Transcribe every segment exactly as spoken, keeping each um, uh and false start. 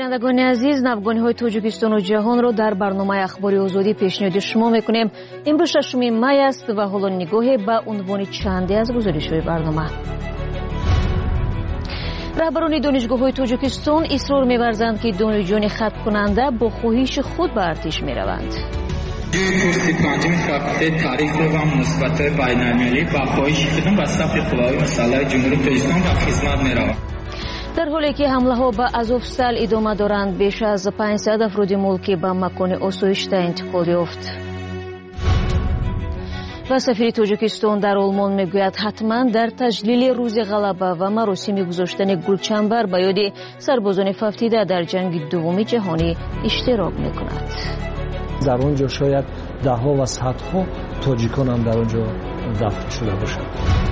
бинандагони азиз, навгониҳои Тоҷикистону ҷаҳонро дар барномаи ахбори озодӣ пешниҳоди шумо мекунем. имрӯз шашуми май аст ва ҳоло нигоҳе ба унвони чанде аз гузоришҳои барнома. раҳбарони донишгоҳҳои Тоҷикистон исрор меварзанд, ки донишҷӯёни хатмкунанда бо хоҳиши худ ба артиш мераванд. курси панҷуми факултаи таъриху ва муносибатҳои байналмилалӣ ба хоҳиши худам ба сафи қувваҳои мусаллаҳаи ҷумҳурии Тоҷикистон ба хизмат мераванд. дар ҳоле ки ҳамлаҳо ба Азовстал идома доранд, беш аз панҷсад афроди мулкӣ ба макони осоишта интиқол ёфт. ва сафири Тоҷикистон дар Олмон мегӯяд, ҳатман дар таҷлили рӯзи ғалаба ва маросими гузоштани гулчанбар ба ёди сарбозони фавтида дар ҷанги дуввуми ҷаҳонӣ иштирок мекунад. дар он ҷо шояд даҳҳо ва садҳо тоҷикон ҳам дар он ҷо дафн шуда бошанд.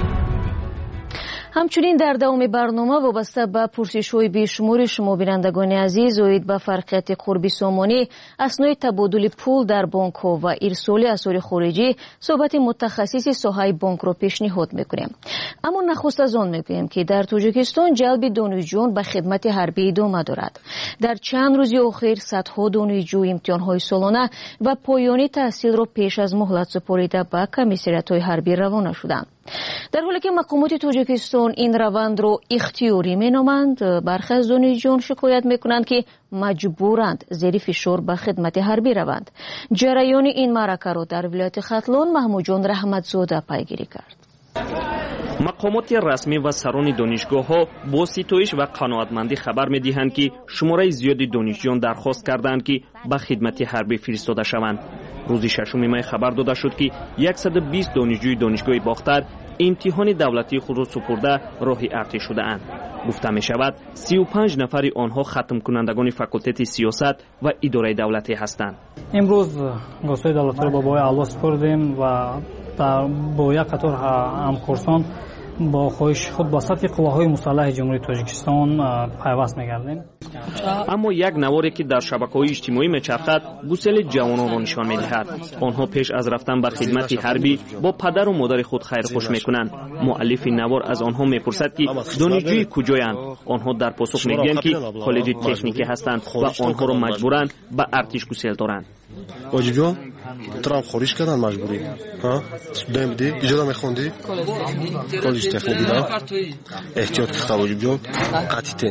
ҳамчунин дар давоми барнома вобаста ба пурсишҳои бешумори шумо бинандагони азиз оид ба фарқияти қурби сомонӣ, аснои табодули пул дар бонкҳо ва ирсоли асъори хориҷӣ суҳбати мутахассиси соҳаи бонкро пешниҳод мекунем. аммо нахуст аз он мегӯем, ки дар Тоҷикистон ҷалби донишҷӯён ба хидмати ҳарбӣ идома дорад. дар чанд рӯзи охир садҳо донишҷӯ имтиҳонҳои солона ва поёни таҳсилро пеш аз муҳлат супорида ба комиссариятҳои ҳарбӣ равона шуданд. дар ҳоле ки мақомоти Тоҷикистон ин равандро ихтиёрӣ меноманд, бархе аз донишҷӯён шикоят мекунанд, ки маҷбуранд зери фишор ба хидмати ҳарбӣ раванд. ҷараёни ин маъракаро дар вилояти Хатлон Маҳмудҷон Раҳматзода пайгирӣ кард. мақомоти расмӣ ва сарони донишгоҳҳо бо ситоиш ва қаноатмандӣ хабар медиҳанд, ки шумораи зиёди донишҷӯён дархост карданд, ки ба хидмати ҳарбӣ фиристода шаванд. рӯзи шашуми май хабар дода шуд, ки сад و بیست донишҷӯи донишгоҳи Бохтар имтиҳони давлатии худро супурда роҳи артиш шудаанд. гуфта мешавад سی و پنج нафари онҳо хатмкунандагони факултети сиёсат ва идораи давлатӣ ҳастанд. имрӯз госои давлатиро ба бои аъло супурдем ва бо як қатор ҳамкурсон бо хоҳиши худ ба сатҳи қувваҳои мусаллаҳи ҷумҳурии Тоҷикистон пайваст мегардем. аммо як наворе, ки дар шабакаҳои иҷтимоӣ мечархад, гусели ҷавононро нишон медиҳад. онҳо пеш аз рафтан ба хидмати ҳарбӣ бо падару модари худ хайрхуш мекунанд. муаллифи навор аз онҳо мепурсад, ки донишҷӯи куҷоянд. онҳо дар посух мегӯянд, ки коллеҷи техникӣ ҳастанд ва онҳоро маҷбуранд ба артиш гусел доранд. واجبیان ترام خورش کردن مجبوری ها دائم دی اجازه میخوندی کالج تکنیکی دا احتیاط کردن واجبیان قطعیه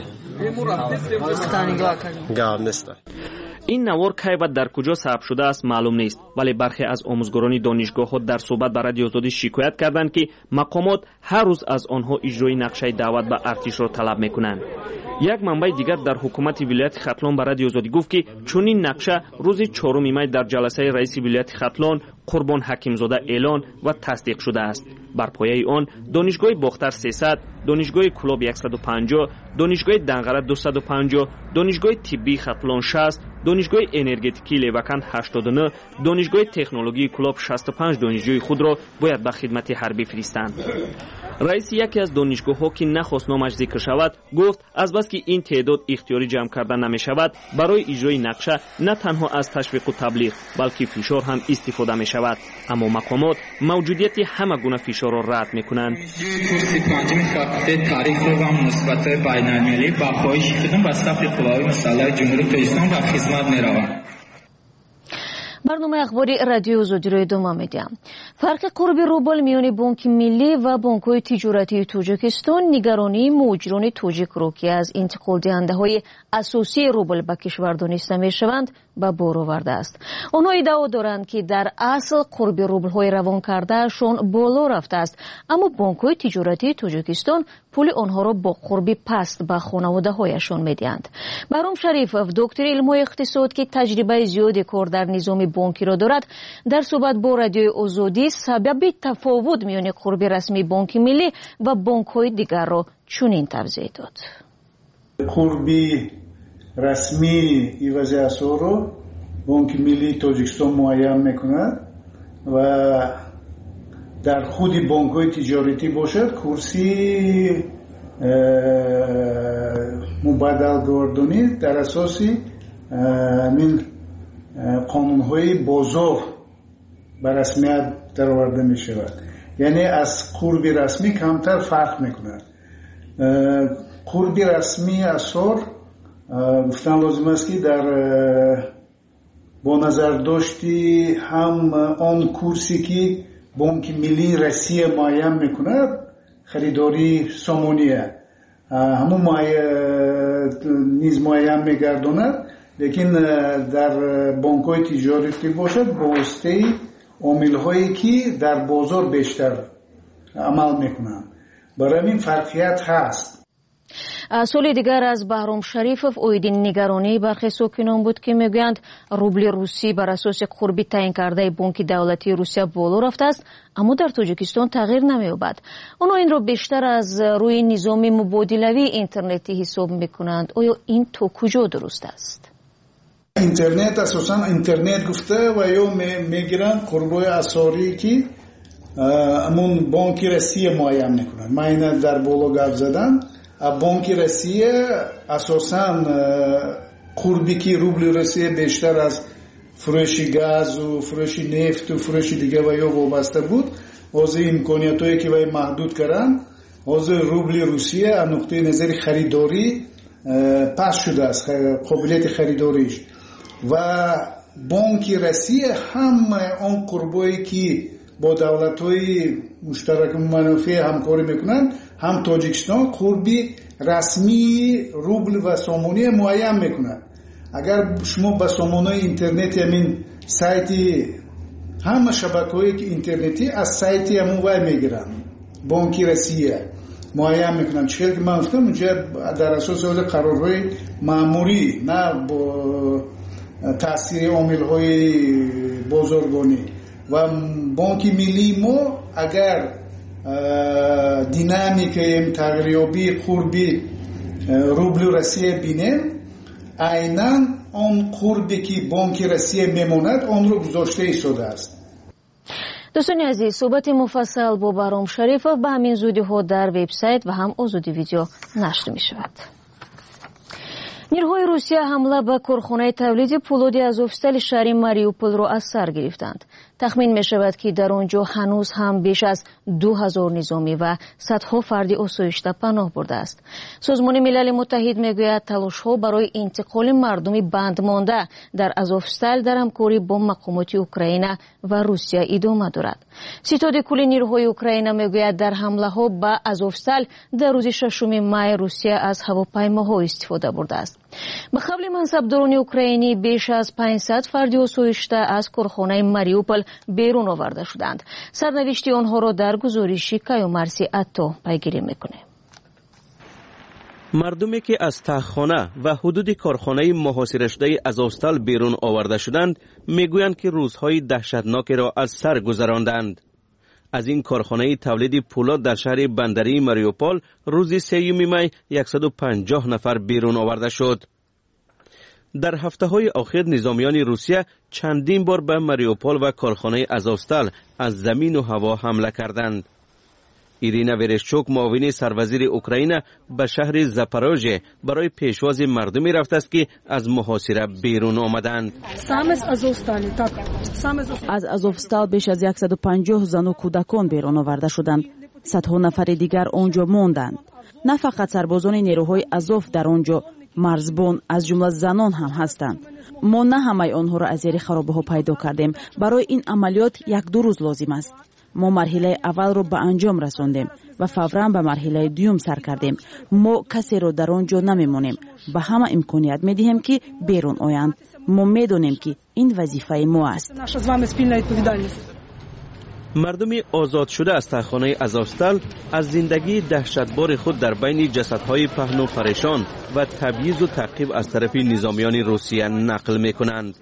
گام نیست. این نوار کی و در کجا ثبت شده است معلوم نیست، ولی برخی از آموزگاران دانشگاه‌ها در صحبت با رادیو آزادی شکایت کردند که مقامات هر روز از آنها اجرای نقشه دعوت به ارتش را طلب میکنند. یک منبع دیگر در حکومت ولایت ختلان به رادیو آزادی گفت که چنین نقشه روز چهارم می در جلسه رئیس ولایت ختلان قربان حکیمزاده اعلان و تصدیق شده است. بر پایه آن دانشگاه باختر سیصد، دانشگاه کلاب صد و پنجاه، دانشگاه دنقره دویست و پنجاه، دانشگاه طبی ختلان شصت، دانشگاه انرژتیکی لیوکند هشتاد و نه، دانشگاه تکنولوژی کلاب شصت و پنج دانشجوی خود را باید به خدمت حربی فرستند. رئیس یکی از دانشگاه‌ها که نخواست نامش ذکر شود گفت از بس که این تعداد اختیاری جمع کردن نمی شود، برای اجرای نقشه نه تنها از تشویق و تبلیغ بلکه فشار هم استفاده می شود. اما مقامات موجودیت همه گونه فشار را رد می کنند. کورس پنجم فاکولته تاریخ و مناسبت‌های بین‌المللی با خواهش خودم به صف قوای مسلح جمهوری توجیکستان و خدمت می روند. барномаи ахбори радиои озодиро идома медиҳам. фарқи қурби рубл миёни бонки миллӣ ва бонкҳои тиҷоратии Тоҷикистон нигаронии муҳоҷирони тоҷикро, ки аз интиқолдиҳандаҳои асосии рубл ба кишвар дониста мешаванд, ба бор овардааст. онҳо иддао доранд, ки дар асл қурби рублҳои равон кардаашон боло рафтааст, аммо бонкҳои тиҷоратии Тоҷикистон пули онҳоро бо қурби паст ба хонаводаҳояшон медиҳанд. Баҳром Шарифов, доктори илмҳои иқтисод, ки таҷрибаи зиёди кор дар низоми бонкиро дорад, дар суҳбат бо радиои озодӣ сабаби тафовут миёни қурби расмии бонки миллӣ ва бонкҳои дигарро чунин тавзеҳ дод. қурби расмии ивази асъорро бонки миллии Тоҷикистон муайян мекунад ва дар худи бонкҳои тиҷоратӣ бошад курси мубаддалгордонӣ дар асоси мин қонунҳои бозор ба расмият дароварда мешавад. яъне аз қурби расмӣ камтар фарқ мекунад. қурби расмии асъор گفتن لازم است که در با نظر داشتی هم آن کورسی که بانک ملی روسیه معین میکند خریداری سامانیه همون نیز معین میگرداند، لیکن در بانک های تجارتی باشد با واسطه عامل هایی که در بازار بیشتر عمل میکنند. برای این فرقیت هست. سوال دیگر از بهرام شریفов اویدین نگرانی برخی ساکنان بود که میگویند روبل روسی بر اساس قربی تعیین کرده بانک دولتی روسیه بالا رفته است، اما در تاجیکستان تغییر نمییابد. آنها این را بیشتر از روی نظام مبادلوی اینترنتی حساب میکنند. آیا این تا کجا درست است؟ اینترنت اساسا اینترنت گفته و یا میگیرن قربای اساری که امون بانک روسیه معین میکنن. من این در بالا گفت زدم بانک روسیه اساسا قربی که روبل روسیه بیشتر از فروش گاز و فروش نفت و فروش دیگه و یا وابسته بود، از امکانیت هایی که وای محدود کردن، از روبل روسیه از نقطه نظر خریداری پس شده است، قابلیت خریداریش. و بانک روسیه هم آن قربایی که با دولت‌های مشترک منافع همکاری میکنند، هم تاجیکستان قربی رسمی روبل و سامانه معین میکنند. اگر شما به سامانه اینترنتی همین سایتی همه شبکه‌های اینترنتی از سایتی همون وای میگیرن، بانک روسیه معین میکنن. چه که من گفتم اونجا در اساس قرارهای ماموری، نه با تاثیر عامل‌های بازرگانی. و بانک ملی ما اگر دینامیک تغییریابی قربی روبل روسیه بینیم، عیناً آن قربی که بانک روسیه میماند آن رو گذاشته ایستاده است. دوستان عزیز، صحبت مفصل با بهرام شریفov به همین زودی ها در وبسایت و هم آزادی ویدیو نشر می شود. نیروهای روسیه حمله به کارخانه تولید پولادی آزوفستال شهر ماریوپول را از سر گرفتند. تخمین می شود که در آنجا هنوز هم بیش از دو هزار نظامی و صدها فردی آسایشته پناه برده است. سازمان ملل متحد می گوید تلاش ها برای انتقال مردمی بند مانده در آزوفستال در همکاری با مقامات اوکراین و روسیه ادامه دارد. ستاد کل نیروهای اوکراین می گوید در حمله ها به آزوفستال در روز ششم مای روسیه از هواپیماها استفاده برده است. به قول منصبداران اوکراینی بیش از پانصد فردی آسایشته از کارخانه ماریوپول بیرون آورده شدند. سرنوشت آنها را در گزارشی کیومرسی اتو پیگیری میکنه. مردمی که از تهخانه و حدود کارخانه محاصره شده آزوفستال بیرون آورده شدند میگویند که روزهای دهشتناکی را از سر گذراندند. از این کارخانه تولید پولاد در شهر بندری ماریوپول روز سوم می صد و پنجاه نفر بیرون آورده شد. در هفته های اخیر نظامیان روسیه چندین بار به ماریوپول و کارخانه آزوفستال از زمین و هوا حمله کردند. ایرینا ورشچوک معاون سروزیر اوکراین به شهر زاپاروژه برای پیشواز مردمی رفته است که از محاصره بیرون آمدند. از آزوفستال بیش از صد و پنجاه زن و کودکان بیرون آورده شدند. صدها نفر دیگر آنجا ماندند. نه فقط سربازان نیروهای آزوف در آنجا، مرزبان از جمله زنان هم هستند. ما نه همه آنها را از زیر خرابه ها پیدا کردیم. برای این عملیات یک دو روز لازم است. ما مرحله اول رو به انجام رساندیم و فوراً به مرحله دوم سر کردیم. ما کسی رو در آنجا نمیمونیم. به همه امکانیت میدهیم که بیرون آیند. ما میدونیم که این وظیفه ما است. مردم آزاد شده از تهخانه آزوفستال از زندگی دهشتبار خود در بین جسدهای پهن و پریشان و تبعیض و تعقیب از طرف نظامیان روسیه نقل میکنند.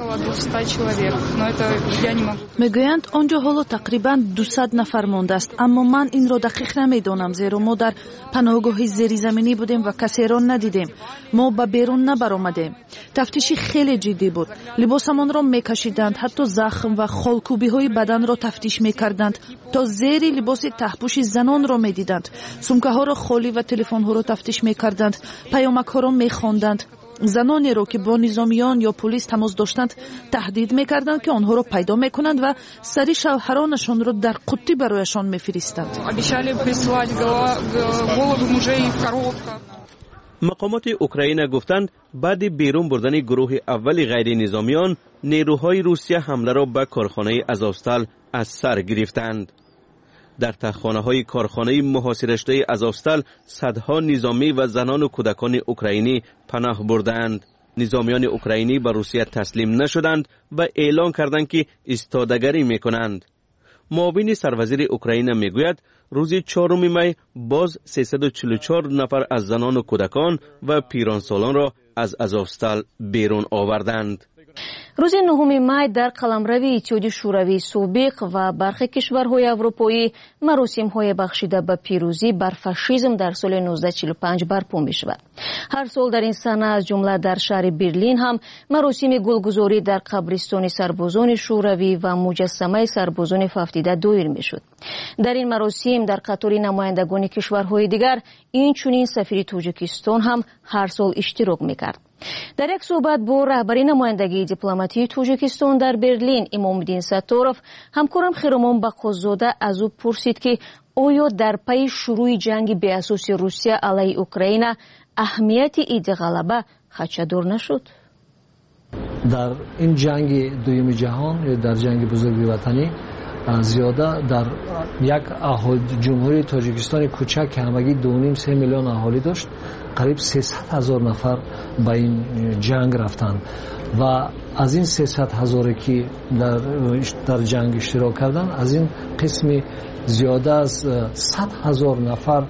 میگویند آنجا حالا تقریبا دویست نفر مانده است، اما من این را دقیق نمیدانم، زیرا ما در پناهگاه زیری زمینی بودیم و کسی را ندیدیم. ما به بیرون نبرآمدیم. تفتیشی خیلی جدی بود. لباسمان را میکشیدند، حتی زخم و خالکوبی های بدن را تفتیش میکردند تا زیر لباس تهپوش زنان را میدیدند. سومکه ها را خالی و تلفن ها را تفتیش میکردند. پیامک ها را میخواندند. زنانی را که با نظامیان یا پلیس تماس داشتند تهدید میکردند که آنها را پیدا میکنند و سری شوهرانشان را در قطی برایشان میفرستند. مقامات اوکراین گفتند بعد بیرون بردن گروه اول غیر نظامیان، نیروهای روسیه حمله را به کارخانه آزوفتال از سر گرفتند. در تخانه‌های کارخانه محاصره شده آزوفتال صدها نظامی و زنان و کودکان اوکراینی پناه بردند. نظامیان اوکراینی به روسیه تسلیم نشدند و اعلام کردند که ایستادگی می‌کنند. معاون سروزیر اوکراین میگوید روز چهارم می باز سیصد و چهل و چهار نفر از زنان و کودکان و پیرانسالان را از آزوفتال بیرون آوردند. روز نهم مای در قلمرو اتحادیه شوروی سابق و برخی کشورهای اروپایی مراسم‌های بخشیده به پیروزی بر فاشیسم در سال نوزده چهل و پنج برپا می‌شود. هر سال در این سنه از جمله در شهر برلین هم مراسم گلگذاری در قبرستان سربازان شوروی و مجسمه سربازان هفتاد دایر می‌شد. در این مراسم در قطار نمایندگان کشورهای دیگر اینچنین سفیر تاجیکستان هم هر سال اشتراک می‌کرد. در یک صحبت با رهبری نمایندگی دیپلماتی تاجیکستان در برلین امامالدین ستارов همکارم خیرمان بقازاده از او پرسید که آیا در پی شروع جنگ به اساس روسیه علیه اوکراین اهمیت این غلبه خدشه‌دار نشد؟ در این جنگ دوم جهان یا در جنگ بزرگ وطنی زیاده در یک جمهوری تاجیکستان کوچک که همگی دو و نیم سه میلیون اهالی داشت قریب سیصد هزار نفر به این جنگ رفتند و از این سیصد هزاری که در در جنگ اشتراک کردند از این قسمی زیاده از صد هزار نفر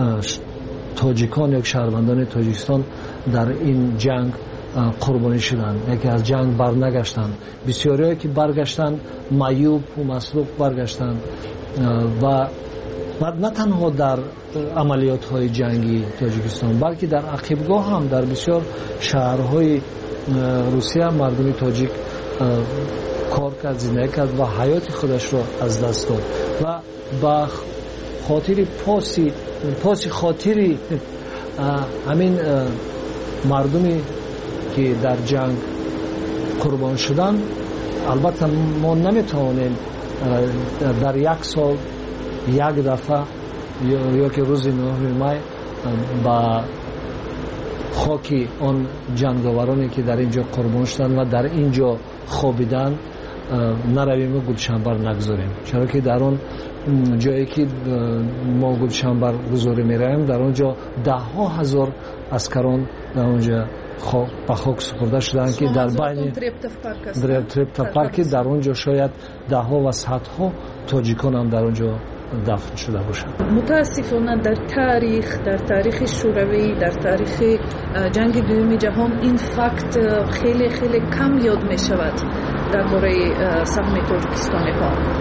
تاجیکان یک شهروندان تاجیکستان در این جنگ قربانی شدند. یکی از جنگ برنگشتند، بسیاری که برگشتند معیوب و مسلوب برگشتند و و نه تنها در عملیات های جنگی تاجیکستان بلکه در عقبگاه هم در بسیار شهرهای روسیه مردم تاجیک کار کرد، زندگی کرد و حیات خودش را از دست داد و با خاطر پاسی پاسی خاطری همین مردمی که در جنگ قربان شدن، البته ما نمیتوانیم در یک سال یک دفعه یا که روز نهم مای با خاک آن جنگاورانی که در اینجا قربان شدن و در اینجا خوابیدن نرویم و گلشنبر نگذاریم، چرا که در آن جایی که ما گلشنبر گذاری می‌رویم در آنجا ده ها هزار عسکران در آنجا خاک به خاک سپرده شدند که در بین تریپتا پارک در اونجا شاید ده ها و صدها تاجیکان هم در اونجا دفن شده باشند. متاسفانه در تاریخ در تاریخ شوروی در تاریخ جنگ دوم جهان این فکت خیلی خیلی کم یاد می شود درباره سهم تاجیکستان ها.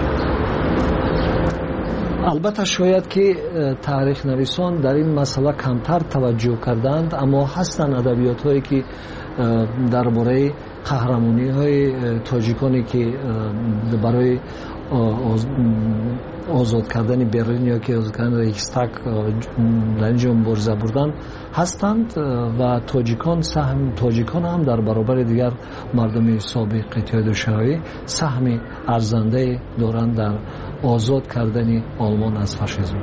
البته شاید که تاریخ نویسان در این مسئله کمتر توجه کردند، اما هستند ادبیات هایی که درباره قهرمانی های تاجیکانی که برای آزاد کردن برلین یا که آزاد کردن ریکستاگ در اینجا مبارزه بردن هستند و تاجیکان سهم تاجیکان هم در برابر دیگر مردم سابق اتحادیه شوروی سهم ارزنده دارند در آزاد کردن آلمان از فاشیسم.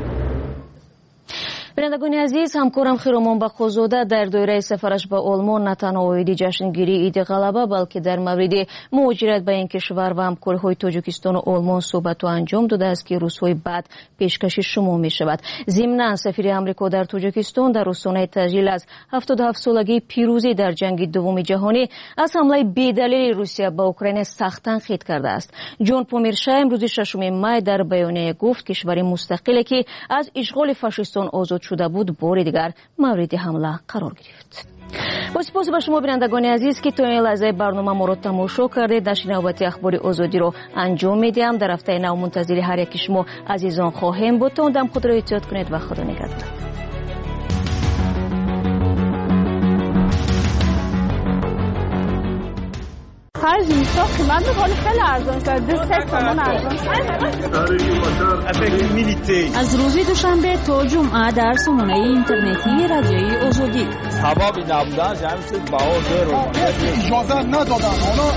بینندگان عزیز، همکارم خیرمان بقازاده در دایره سفرش به آلمان نه تنها اویدی جشنگیری عید غلبه بلکه در مورد مهاجرت به این کشور و همکاری‌های تاجیکستان و آلمان صحبت و انجام داده است که روزهای بعد پیشکش شما می شود. ضمناً سفیر آمریکا در تاجیکستان در آستانه تسجیل از هفتاد و هفت سالگی پیروزی در جنگ دوم جهانی از حمله بی‌دلیل روسیه به اوکراین سخت تنقید کرده است. جان پومیرشا امروز ششم مای در بیانیه گفت کشور مستقلی که از اشغال فاشیستان آزاد شده بود بار دیگر مورد حمله قرار گرفت. با سپاس به شما بینندگان عزیز که تا این لحظه برنامه ما را تماشا کردید. در نوبت اخبار آزادی رو انجام میدیم. در هفته نو منتظر هر یک شما عزیزان خواهیم بود. تا اون دم خود را احتیاط کنید و خدا نگهدار. خرج میشه قیمت ولی خیلی ارزان شد. دو سه تومن ارزان شد. از روز دوشنبه تا جمعه در سامانه اینترنتی رادیوی آزادی ثوابی نبودن جمعیت بهادر اجازه ندادن. حالا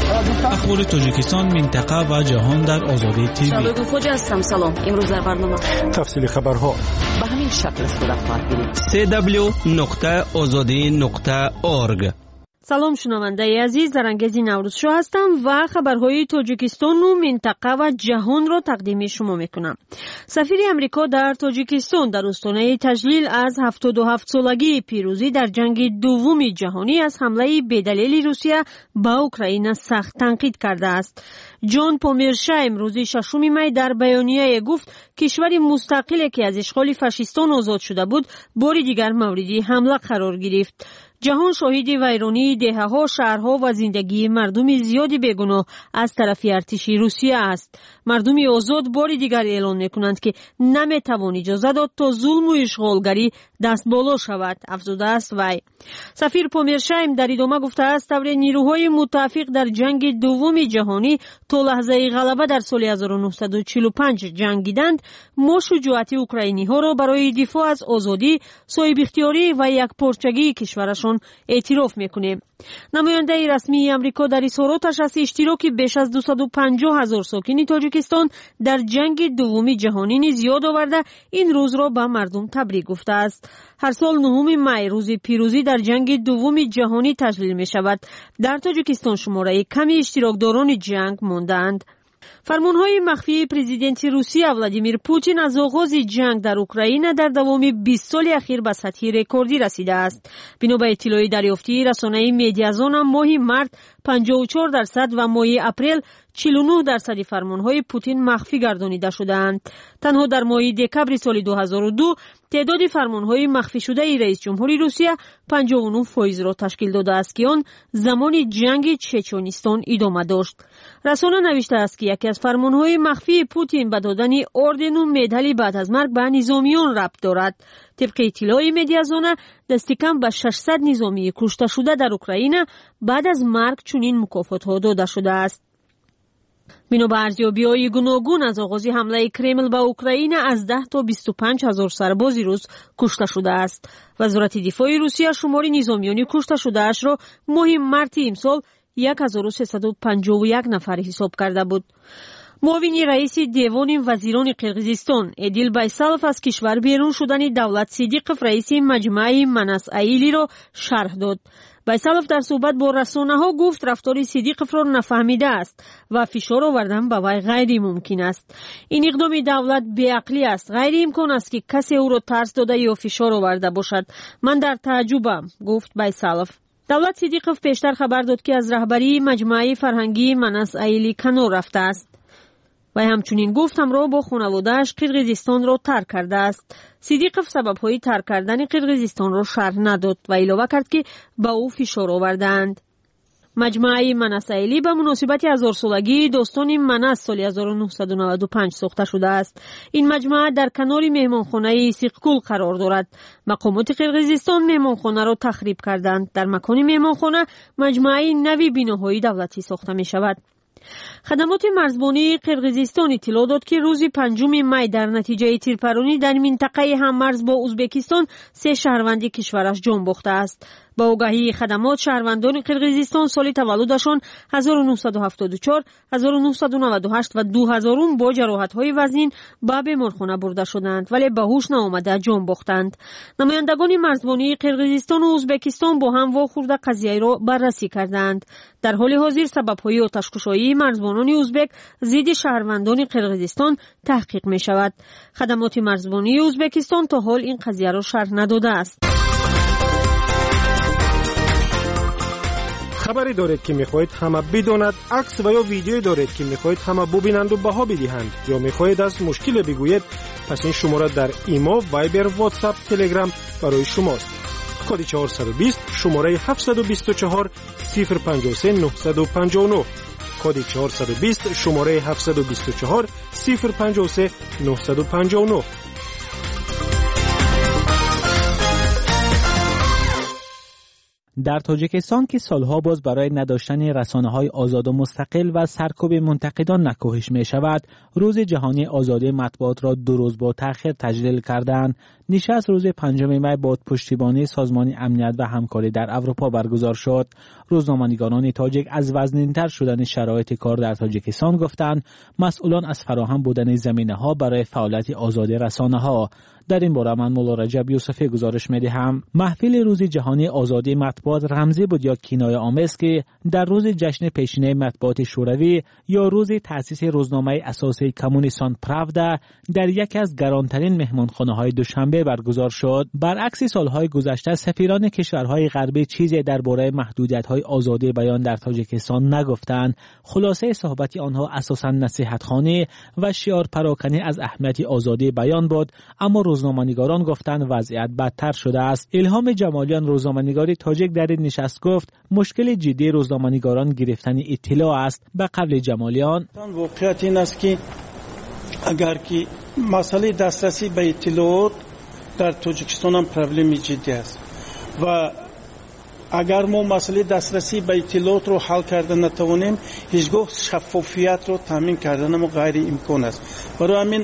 اخبار تاجیکستان، منطقه و جهان در آزادی تیوی. شبکه خوجا هستم. سلام. امروز در برنامه تفصیل خبرها به همین شکل صورت خواهد گرفت. سی دبلیو نقطه آزادی نقطه اورگ. سلام شنونده عزیز، در انگیزی نوروز شو هستم و خبرهای تاجیکستان و منطقه و جهان را تقدیم شما میکنم. سفیر امریکا در تاجیکستان در استانه تجلیل از هفتاد و هفت سالگی پیروزی در جنگ دوم جهانی از حمله بی‌دلیل روسیه به اوکراین سخت تنقید کرده است. جان پومیرشا امروز ششم می در بیانیه گفت کشور مستقلی که از اشغال فاشیستان آزاد شده بود بار دیگر مورد حمله قرار گرفت. جهان شاهد ویرانی دهه‌ها، شهرها و زندگی مردم زیادی بیگناه از طرف ارتش روسیه است. مردم آزاد بار دیگر اعلان می‌کنند که نمی‌توان اجازه داد تا ظلم و اشغالگری دست بالا شود، افزوده است وی. سفیر پومیرشایم در ادامه گفته است طور نیروهای متفق در جنگ دوم جهانی تا لحظه غلبه در سال هزار و نهصد و چهل و پنج جنگیدند، ما شجاعت اوکراینی‌ها را برای دفاع از آزادی، صاحب اختیاری و یکپارچگی کشورشان اعتراف میکنیم. نماینده رسمی امریکا در اظهاراتش از اشتراک بیش از دویست و پنجاه هزار ساکن تاجیکستان در جنگ دوم جهانی نیز یاد آورده این روز را به مردم تبریک گفته است. هر سال نهم می روز پیروزی در جنگ دوم جهانی تجلیل می شود. در تاجیکستان شماره کمی اشتراکداران جنگ ماندند. فرمانهای مخفی پرزیدنت روسیه ولادیمیر پوتین از آغاز جنگ در اوکراین در دوام بیست سال اخیر به سطح رکوردی رسیده است. بنا به اطلاع دریافتی رسانه مدیازون هم ماه مارس پنجاه و چهار درصد و ماه اپریل چهل و نه درصد فرمانهای پوتین مخفی گردانیده شدند. تنها در ماه دکبر سال دو هزار و دو تعداد فرمانهای مخفی شده رئیس جمهوری روسیه پنجاه و نه فیصد را تشکیل داده است که آن زمان جنگ چچنستان ادامه داشت. رسانه نوشته است که یکی از فرمانهای مخفی پوتین به دادن اردن و مدال بعد از مرگ به نظامیان ربط دارد. طبق اطلاع مدیازون دست کم به ششصد نظامی کشته شده در اوکراین بعد از مرگ چنین مکافات‌ها داده شده است. بنا به ارزیابی‌های گوناگون از آغاز حمله کرمل به اوکراین از ده تا بیست و پنج هزار سرباز روس کشته شده است. وزارت دفاع روسیه شمار نظامیان کشته شده اش را ماه مارس امسال هزار و سیصد و پنجاه و یک نفر حساب کرده بود. معاون رئیس دیوان وزیران قرقیزستان ادیل بایسالف از کشور بیرون شدن دولت صدیقف رئیس مجمع مناس ایلی را شرح داد. بایسالف در صحبت با رسانه‌ها گفت رفتار صدیقف را نفهمیده است و فشار آوردن به وی غیر ممکن است. این اقدام دولت بی‌عقلی است. غیر امکان است که کسی او را ترس داده یا فشار آورده باشد. من در تعجبم، گفت بایسالف. دولت صدیقف پیشتر خبر داد که از رهبری مجمع فرهنگی مناس ایلی کنار رفته است. و همچنین گفت همراه با خانواده‌اش قرقیزستان را ترک کرده است. صدیقف سبب‌های ترک کردن قرقیزستان را شرح نداد و اضافه کرد که به او فشار آوردند. مجمع مناس ایلی به مناسبت هزار سالگی داستان مناس سال هزار و نهصد و نود و پنج ساخته شده است. این مجمع در کنار مهمانخانه سیقکول قرار دارد. مقامات قرقیزستان مهمانخانه را تخریب کردند. در مکان مهمانخانه مجمع نوی بناهای دولتی ساخته می شود. خدمات مرزبانی قرقیزستان اطلاع داد که روز پنجم می در نتیجه تیرپرانی در منطقه هممرز با ازبکستان سه شهروند کشورش جان باخته است. با آگاهی خدمات شهروندان قرقیزستان سال تولدشان هزار و نهصد و هفتاد و چهار، هزار و نهصد و نود و هشت و دو هزار با جراحت‌های وزین به بیمارخانه برده شدند ولی به هوش نیامده جان باختند. نمایندگان مرزبانی قرقیزستان و ازبکستان با هم واخورده قضیه را بررسی کردند. در حال حاضر سبب‌های آتش‌کشی مرزبانان ازبک ضد شهروندان قرقیزستان تحقیق می‌شود. خدمات مرزبانی ازبکستان تا حال این قضیه را شرح نداده است. خبری دارید که میخواهید همه بداند، عکس و یا ویدیویی دارید که میخواهید همه ببینند و بها بدهند یا میخواهید از مشکل بگویید، پس این شماره در ایما، وایبر، واتساپ، تلگرام برای شماست. کد چهارصد و بیست شماره هفتصد و بیست و چهار صفر پنجاه و سه نهصد و پنجاه و نه. کد چهارصد و بیست شماره هفتصد و بیست و چهار صفر پنجاه و سه نهصد و پنجاه و نه. در تاجیکستان که سالها باز برای نداشتن رسانه‌های آزاد و مستقل و سرکوب منتقدان نکوهش می شود، روز جهانی آزادی مطبوعات را دو روز با تأخیر تجلیل کردند. نشست روز پنجم می با پشتیبانی سازمان امنیت و همکاری در اروپا برگزار شد. روزنامه‌نگاران تاجیک از وزن‌تر شدن شرایط کار در تاجیکستان گفتند مسئولان از فراهم بودن زمینه‌ها برای فعالیت آزادی رسانه‌ها. در این باره من مولا رجب یوسفی گزارش می‌دهم. محفل روز جهانی آزادی مطبوعات رمزی بود یا کنایه آمیز که در روز جشن پیشینه مطبوعات شوروی یا روز تأسیس روزنامه اساسی کمونیستان پراودا در یکی از گرانترین مهمانخانه‌های دوشنبه برگزار شد. برعکس سالهای گذشته سفیران کشورهای غربی چیزی درباره محدودیت‌های آزادی بیان در تاجیکستان نگفتند. خلاصه صحبت آنها اساساً نصیحت‌خوانی و شعار پراکنی از اهمیت آزادی بیان بود، اما روزنامه‌نگاران گفتند وضعیت بدتر شده است. الهام جمالیان روزنامه‌نگار تاجیک در این نشست گفت مشکل جدی روزنامه‌نگاران گرفتن اطلاع است. به قول جمالیان واقعیت این است که اگر که مسئله دسترسی به اطلاعات در تاجیکستان هم پرابلم جدی است و اگر ما مسئله دسترسی به اطلاعات رو حل کرده نتوانیم هیچگاه شفافیت رو تامین کردن ما غیر امکان است. برای همین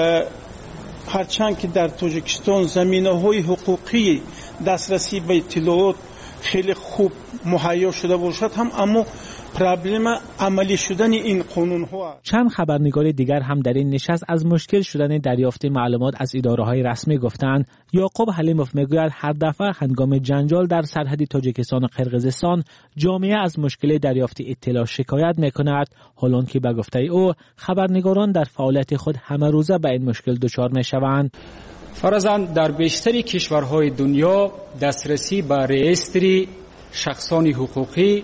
هرچند که در تاجیکستان زمینه‌های حقوقی دسترسی به اطلاعات خیلی خوب مهیا شده باشد هم اما پرابلم عملی شدن این قانون ها. چند خبرنگار دیگر هم در این نشست از مشکل شدن دریافت معلومات از اداره‌های رسمی گفتند. یعقوب حلیموف میگوید هر دفعه هنگام جنجال در سرحد تاجیکستان و قرقیزستان جامعه از مشکل دریافت اطلاع شکایت میکند، حالان که به گفته او خبرنگاران در فعالیت خود همه روزه به این مشکل دچار میشوند. فرضاً در بیشتر کشورهای دنیا دسترسی به رئیستری شخصان حقوقی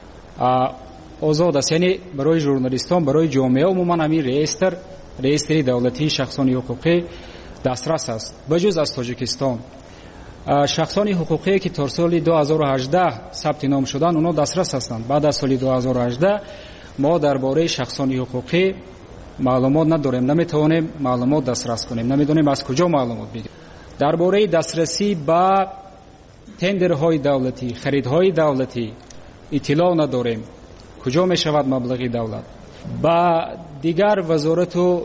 آزاد است، یعنی برای ژورنالیستان، برای جامعه عموما همین رئیستر رئیستری دولتی شخصان حقوقی دسترس است. بجز از تاجیکستان شخصان حقوقی که تا سال دو هزار و هجده ثبت نام شدن اونا دسترس هستند. بعد از سال دو هزار و هجده ما درباره شخصان حقوقی معلومات نداریم، نمیتوانیم معلومات دسترس کنیم، نمیدونیم از کجا معلومات بگیریم. درباره دسترسی به تندرهای دولتی، خریدهای دولتی اطلاع نداریم، کجا می شود مبلغ دولت. با دیگر وزارت و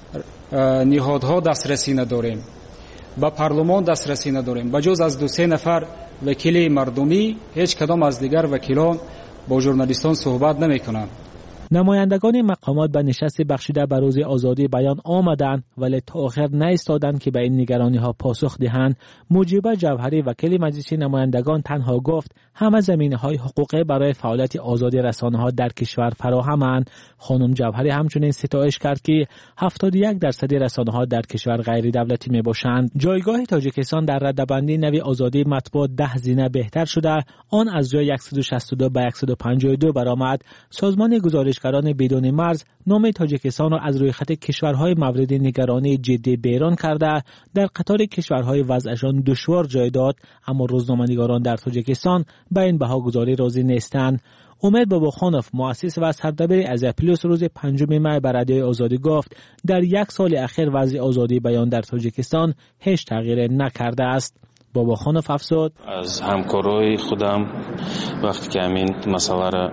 نهادها دسترسی نداریم، با پارلمان دسترسی نداریم. بجز از دو سه نفر وکیل مردمی هیچ کدام از دیگر وکیلان با ژورنالیستان صحبت نمی کنند. نمایندگان مقامات به نشست بخشیده به روز آزادی بیان آمدند ولی تا آخر نایستادند که به این نگرانی ها پاسخ دهند. مجیبه جوهری وکیل مجلس نمایندگان تنها گفت همه زمینه های حقوقی برای فعالیت آزادی رسانه ها در کشور فراهمند. خانم جوهری همچنین ستایش کرد که هفتاد و یک درصد رسانه ها در کشور غیر دولتی می باشند. جایگاه تاجیکستان در رده‌بندی نوی آزادی مطبوعات ده زینه بهتر شده، آن از جای صد و شصت و دو به صد و پنجاه و دو برآمد. سازمان گزارشگران بدون مرز نام تاجیکستان را از روی خط کشورهای مورد نگرانی جدی بیرون کرده، در قطار کشورهای وضعشان دشوار جای داد، اما روزنامه‌نگاران در تاجیکستان به این بهاگذاری راضی نیستند. امید باباخانوف مؤسس و سردبیر ازیا پلوس روز پنجم می بر رادیوی آزادی گفت در یک سال اخیر وضع آزادی بیان در تاجیکستان هیچ تغییر نکرده است. باباخانوف افزود از همکارای خودم وقتی که همین مسئله را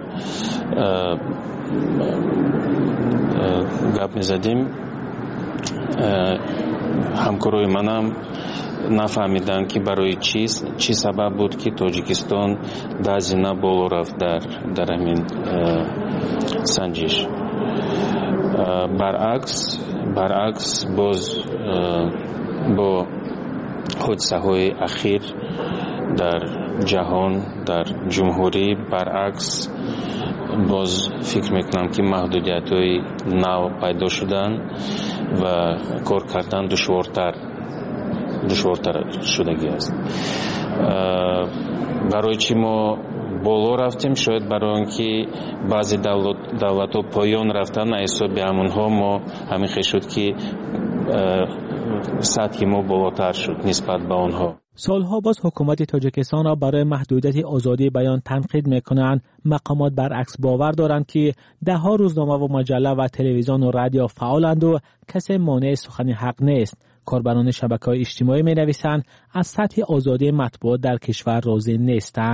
گپ می‌زدیم همکارای منم نفهمیدن که برای چیز چی سبب بود که تاجیکستان ده زینه بالا رفت در در همین سنجش. برعکس برعکس باز با حادثه‌های اخیر در جهان در جمهوری برعکس باز فکر میکنم که محدودیت‌های نو پیدا شدن و کار کردن دشوارتر دشوارتر شدگی است. برای چی ما بالا رفتیم؟ شاید برای اینکه بعضی دولت دولت‌ها پایان رفتن حساب همونها ما همین خیلی شد که سطح ما بالاتر شد نسبت به آنها. سالها باز حکومت تاجیکستان را برای محدودیت آزادی بیان تنقید میکنند. مقامات برعکس باور دارند که ده ها روزنامه و مجله و تلویزیون و رادیو فعالند و کسی مانع سخن حق نیست. کاربران شبکه‌های اجتماعی می نویسند از سطح آزادی مطبوعات در کشور راضی نیستند.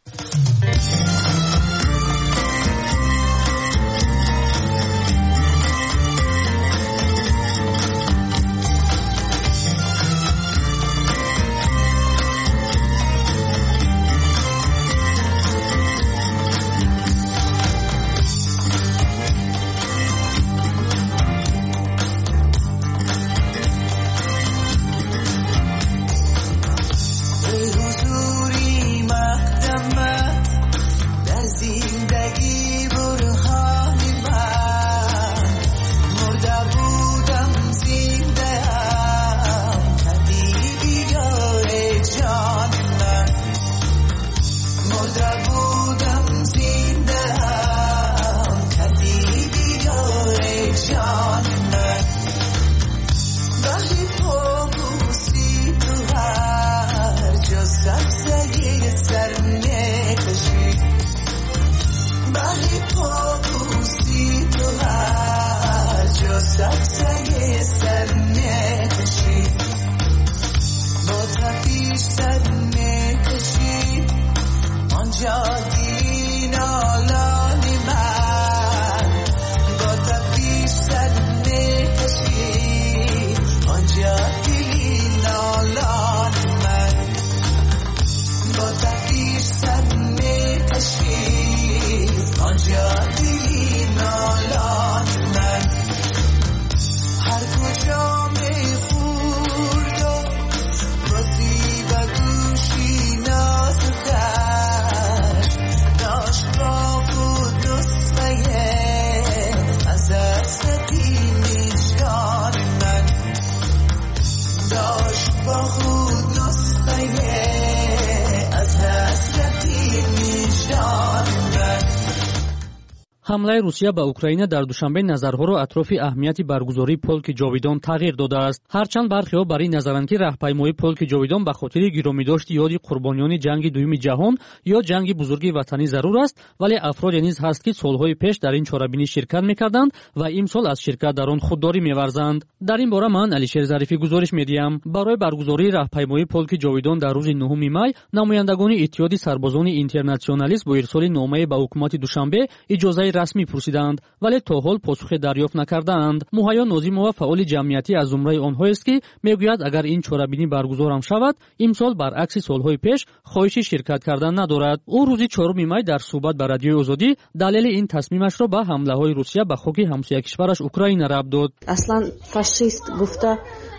ҳамлаи русия ба украина дар душанбе назарҳоро атрофи аҳамияти баргузории полки ҷовидон тағйир додааст. ҳарчанд бархеҳо бар ин назаранд ки раҳпаймоии полки ҷовидон ба хотири гиромидошти ёди қурбониёни ҷанги дуюми ҷаҳон ё ҷанги бузурги ватанӣ зарур аст, вале афроде низ ҳаст ки солҳои пеш дар ин чорабинӣ ширкат мекарданд ва имсол аз ширкат дар он худдорӣ меварзанд. дар ин бора ман алишер зарифӣ гузориш медиҳам. барои баргузории раҳпаймоии полки ҷовидон дар рӯзи нӯҳуми май намояндагони иттиҳоди сарбозони интернатсионалист бо ирсоли номае ба ҳукумати душанбе иҷозаи расмӣ пурсиданд, вале то ҳол посухе дарёфт накардаанд. муҳайё нозимова фаъоли ҷамъиятӣ аз зумраи онҳоест ки мегӯяд агар ин чорабинӣ баргузорам шавад, имсол баръакси солҳои пеш хоҳиши ширкат кардан надорад. ӯ рӯзи чоруми май дар суҳбат ба радиои озодӣ далели ин тасмимашро ба ҳамлаҳои русия ба хоки ҳамсоякишвараш Украина рабт дод. аслан фашист гуфта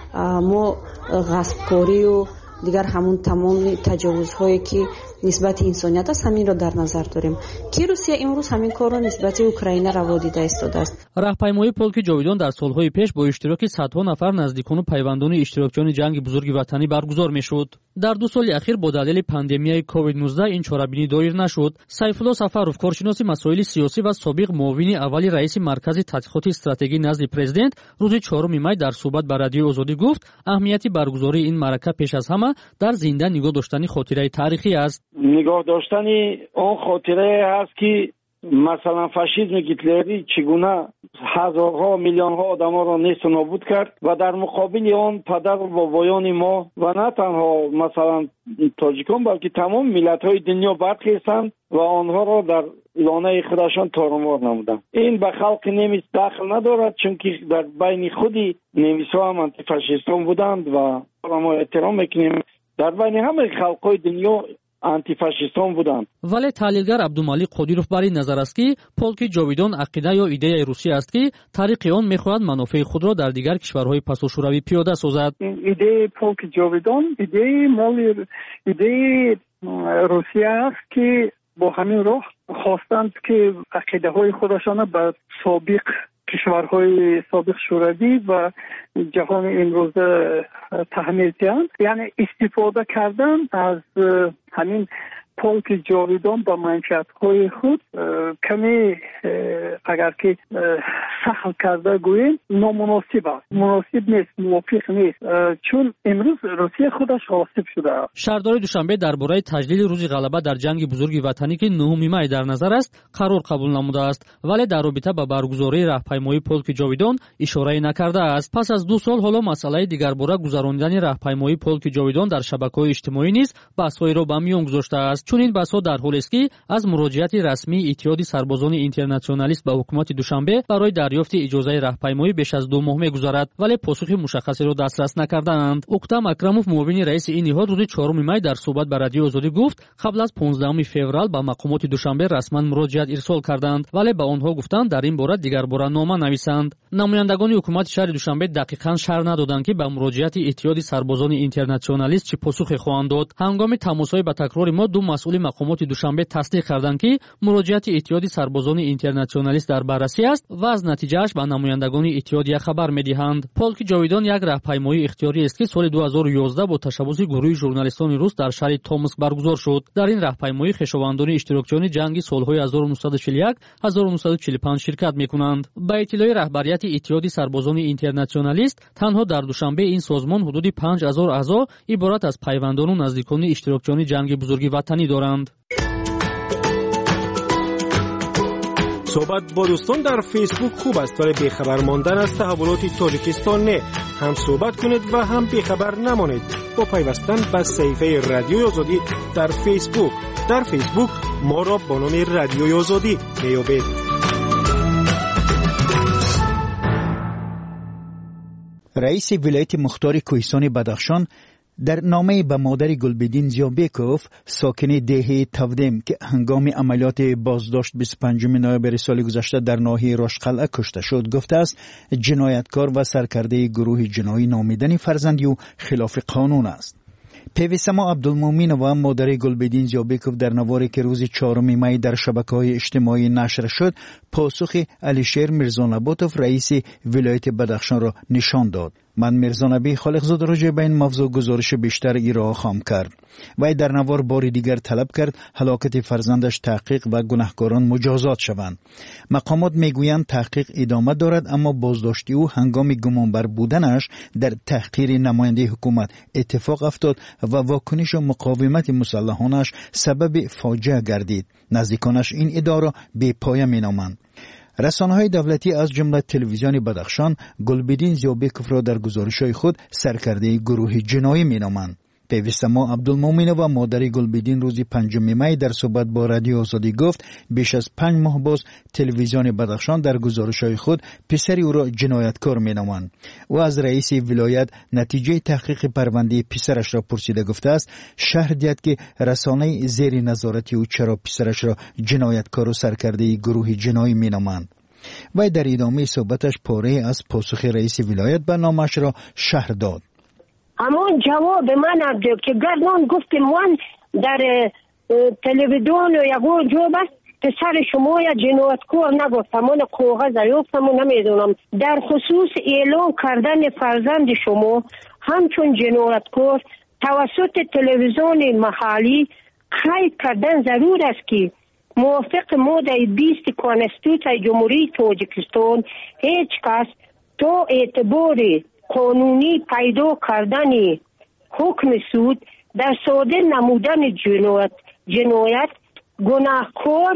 мо ғасбкорию дигар ҳамун тамоми таҷовузҳое ки нисбати инсоният аст ҳаминро дар назар дорем ки русия имрӯз ҳамин корро нисбати Украина раво дида истодааст. раҳпаймоии полки ҷовидон дар солҳои пеш бо иштироки садҳо нафар наздикону пайвандони иштирокчиёни ҷанги бузурги ватанӣ баргузор мешуд. дар ду соли ахир бо далели пандемияи ковид нуздаҳ ин чорабинӣ доир нашуд. сайфулло сафаров, коршиноси масоили сиёсӣ ва собиқ муовини аввали раиси маркази тадқиқоти стратегӣ назди президент, рӯзи чоруми май дар суҳбат ба радиои озодӣ гуфт, аҳамияти баргузории ин маърака пеш аз ҳама дар зинда нигоҳ доштани хотираи таърихӣ аст. нигоҳ доштани он хотирае ҳаст ки масалан фашизми гитлерӣ чӣ гуна ҳазорҳо миллионҳо одамонро несту нобуд кард ва дар муқобили он падару бобоёни мо ва на танҳо масалан тоҷикон, балки тамоми миллатҳои дунё бархестанд ва онҳоро дар лонаи худашон торумор намуданд. ин ба халқи немис дахл надорад, чунки дар байни худи немисҳо ҳам антифашистон буданд ва мо эҳтиром мекунем дар байни ҳамаи халқҳои дунё антифашистон буданд. вале таҳлилгар абдумалик қодиров бар ин назар аст ки полки ҷовидон ақида ё идеяи русия аст ки тариқи он мехоҳад манофеи худро дар дигар кишварҳои пасошӯравӣ пиёда созад. идеяи полки ҷовидон идеяи моли идеяи русия аст ки бо ҳамин роҳ хостанд ки ақидаҳои худашона ба собиқ кишварҳои собиқ шӯравӣ ва ҷаҳони имрӯза таҳмил диҳанд, яъне истифода кардан аз ҳамин полки ҷовидон ба манфиатҳои худ каме агар ки сахл карда гӯем номуносиб аст, муносиб нест, мувофиқ нест, чун имрӯз русия худаш ғосиб шудааст. шаҳрдори душанбе дар бораи таҷлили рӯзи ғалаба дар ҷанги бузурги ватанӣ ки нӯҳуми май дар назар аст қарор қабул намудааст, вале дар робита ба баргузории раҳпаймоии полки ҷовидон ишорае накардааст. пас аз ду сол ҳоло масъалаи дигарбора гузарондани раҳпаймоии полки ҷовидон дар шабакаҳои иҷтимоӣ низ баҳсҳоеро ба миён гузоштааст. чунин баҳсҳо дар ҳоле аст ки аз муроҷиати расмии иттиҳоди сарбозони интернатсионалист ба ҳукумати душанбе барои дарёфти иҷозаи раҳпаймоӣ беш аз ду моҳ мегузарад, вале посухи мушаххасеро дастрас накардаанд. Уктам Акрамов, муовини раиси ин ниҳод, рӯзи чорум май дар суҳбат ба Радиои Озодӣ гуфт, қабл аз понздаҳуми феврал ба мақомоти душанбе расман муроҷиат ирсол карданд, вале ба онҳо гуфтанд дар ин бора дигарбора нома нависанд. намояндагони ҳукумати шаҳри душанбе дақиқан шарҳ надоданд ки ба муроҷиати иттиҳоди сарбозони интернатсионалист чӣ посухе хоҳанд дод. ҳангоми тамосҳои ба такрори мо ду масъули мақомоти душанбе тасдиқ карданд ки муроҷиати иттиҳоди сарбозони интернатsionалист дар баррасӣ аст ва аз натиҷааш ба намояндагони иттиҳодия хабар медиҳанд. Полки ҷовидон як раҳпаймоии ихтиёрӣ аст ки соли ду ҳазору ёздаҳ бо ташаббуси гурӯҳи журналистони рус дар шаҳри Томск баргузор шуд. дар ин раҳпаймоӣ хешовандони иштирокчиёни ҷанги солҳои ҳазору нуҳсаду чилу як - ҳазору нуҳсаду чилу панҷ ширкат мекунанд. ба иттилои раҳбарияти иттиҳоди сарбозони интернатsionалист, танҳо дар душанбе ин созмон ҳудуди панҷ ҳазор аъзо иборат аз пайвандону наздикони иштирокчиёни ҷанги бузурги ватанӣ доранд. صحبت با دوستان در فیسبوک خوب است ولی بیخبر ماندن از تحولات تاجیکستان نه. هم صحبت کنید و هم بیخبر نمانید با پیوستن به صفحه رادیوی آزادی در فیسبوک. در فیسبوک ما را با نام رادیوی آزادی میابید. رئیس ولایت مختار کوهستان بدخشان در نامه به مادر گلبدین زیابکوف ساکن دهه تودم که هنگام عملیات بازداشت بیست و پنجم نوامبر سال گذشته در ناحیه راشقلعه کشته شد گفته است جنایتکار و سرکرده گروه جنایی نامیدن فرزندی او خلاف قانون است. پیوستما عبدالمومین و مادر گلبدین زیابکوف در نواری که روز چهارم می در شبکه‌های اجتماعی نشر شد پاسخ علیشیر میرزانباتوف رئیس ولایت بدخشان را نشان داد. من میرزانبی خالقزاده راجع به این موضوع گزارش بیشتر ارائه خواهم کرد. وی در نوار بار دیگر طلب کرد هلاکت فرزندش تحقیق و گناهکاران مجازات شوند. مقامات میگویند تحقیق ادامه دارد اما بازداشتی او هنگام گمانبر بودنش در تحقیر نماینده حکومت اتفاق افتاد و واکنش و مقاومت مسلحانش سبب فاجعه گردید. نزدیکانش این ادعا بی پایه مینامند. رسانه‌های دولتی از جمله تلویزیون بدخشان گلبدین زیابکوف را در گزارش‌های خود سرکرده گروه جنایی می‌نامند. پیوستما عبدالمومین و مادر گلبدین روز پنجم می در صحبت با رادیو آزادی گفت بیش از پنج ماه باز تلویزیون بدخشان در گزارش‌های خود پسری او را جنایتکار می‌نامند. و از رئیس ولایت نتیجه تحقیق پرونده پسرش را پرسیده گفته است شهر دید که رسانه زیر نظارت او چرا پسرش را جنایتکار و سرکرده گروه جنایی می‌نامند. و در ادامه صحبتش پاره از پاسخ رئیس ولایت به نامش را شهر داد. همون جواب من داد که گردان گفتیم من در تلویزیون و یگو جواب است پسر شما یا جنایتکار نگفتم من کاغذ یافتم و نمیدونم در خصوص اعلام کردن فرزند شما همچون جنایتکار توسط تلویزیون محلی قید کردن ضرور است که موافق ماده بیست کانستیتوسیون جمهوری تاجیکستان هیچ کس تا اعتبار قانونی پیدا کردن حکم سود در صادر نمودن جنایت جنایت گناهکار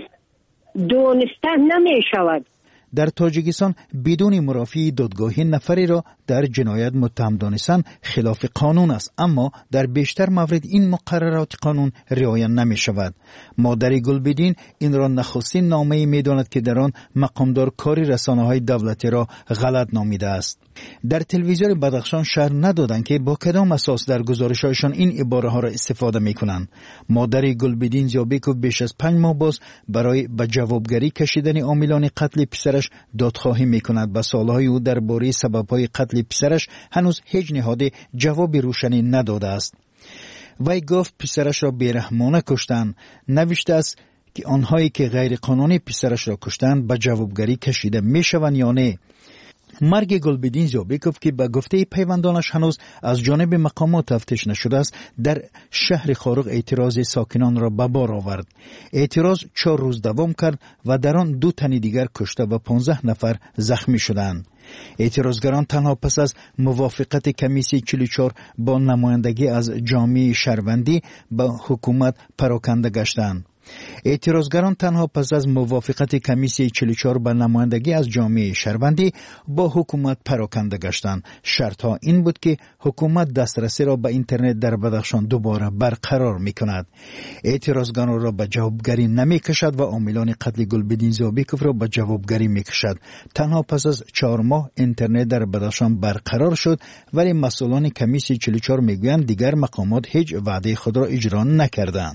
دانسته نمی شود. در تاجیکستان بدون مرافعی دادگاهی نفری را در جنایت متهم دانستن خلاف قانون است اما در بیشتر موارد این مقررات قانون رعایت نمی شود. مادر گلبدین این را نخستین نامه‌ای می داند که در آن مقامدار کاری رسانه‌های دولتی را غلط نامیده است. در تلویزیون بدخشان شرح ندادند که با کدام اساس در گزارش‌هایشان این عباره ها را استفاده می‌کنند. مادر گلبدین زیابکوف بیش از پنج ماه باز برای به جوابگری کشیدن عاملان قتل پسرش دادخواهی می‌کند و سالهای او درباره سبب‌های قتل پسرش هنوز هیچ نهاد جواب روشنی نداده است. وی گفت پسرش را بیرحمانه کشتند. نوشته است که آنهایی که غیر قانونی پسرش را کشتند به جوابگری کشیده می‌شوند یا نه. مرگ گلبدین زیابکوف که به گفته پیوندانش هنوز از جانب مقامات تفتیش نشده است در شهر خارق اعتراض ساکنان را به بار آورد. اعتراض چهار روز دوام کرد و در آن دو تن دیگر کشته و پانزده نفر زخمی شدند. اعتراضگران تنها پس از موافقت کمیسیون چهل و چهار با نمایندگی از جامعه شهروندی به حکومت پراکنده گشتند. اعتراضگران تنها پس از موافقت کمیسیون چهل و چهار به نمایندگی از جامعه شهروندی با حکومت پراکنده گشتند. شرط ها این بود که حکومت دسترسی را به اینترنت در بدخشان دوباره برقرار می کند. اعتراضگران را به جوابگری نمی کشد و عاملان قتل گلبدین زیابیکوف را به جوابگری می کشد. تنها پس از چهار ماه اینترنت در بدخشان برقرار شد، ولی مسئولان کمیسیون چهل و چهار می گویند دیگر مقامات هیچ وعده خود را اجرا نکردند.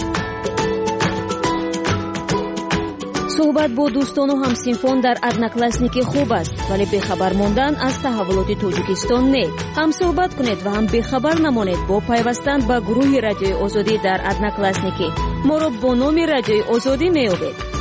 صحبت با دوستان و همسینفان در ادناکلاسنیکی خوب است، ولی بخبر ماندن از تحولات توجیکستان نه. هم صحبت کنید و هم بخبر نمانید با پیوستن به گروه رادیوی آزادی در ادناکلاسنیکی. ما را با نام رادیوی آزادی میابید.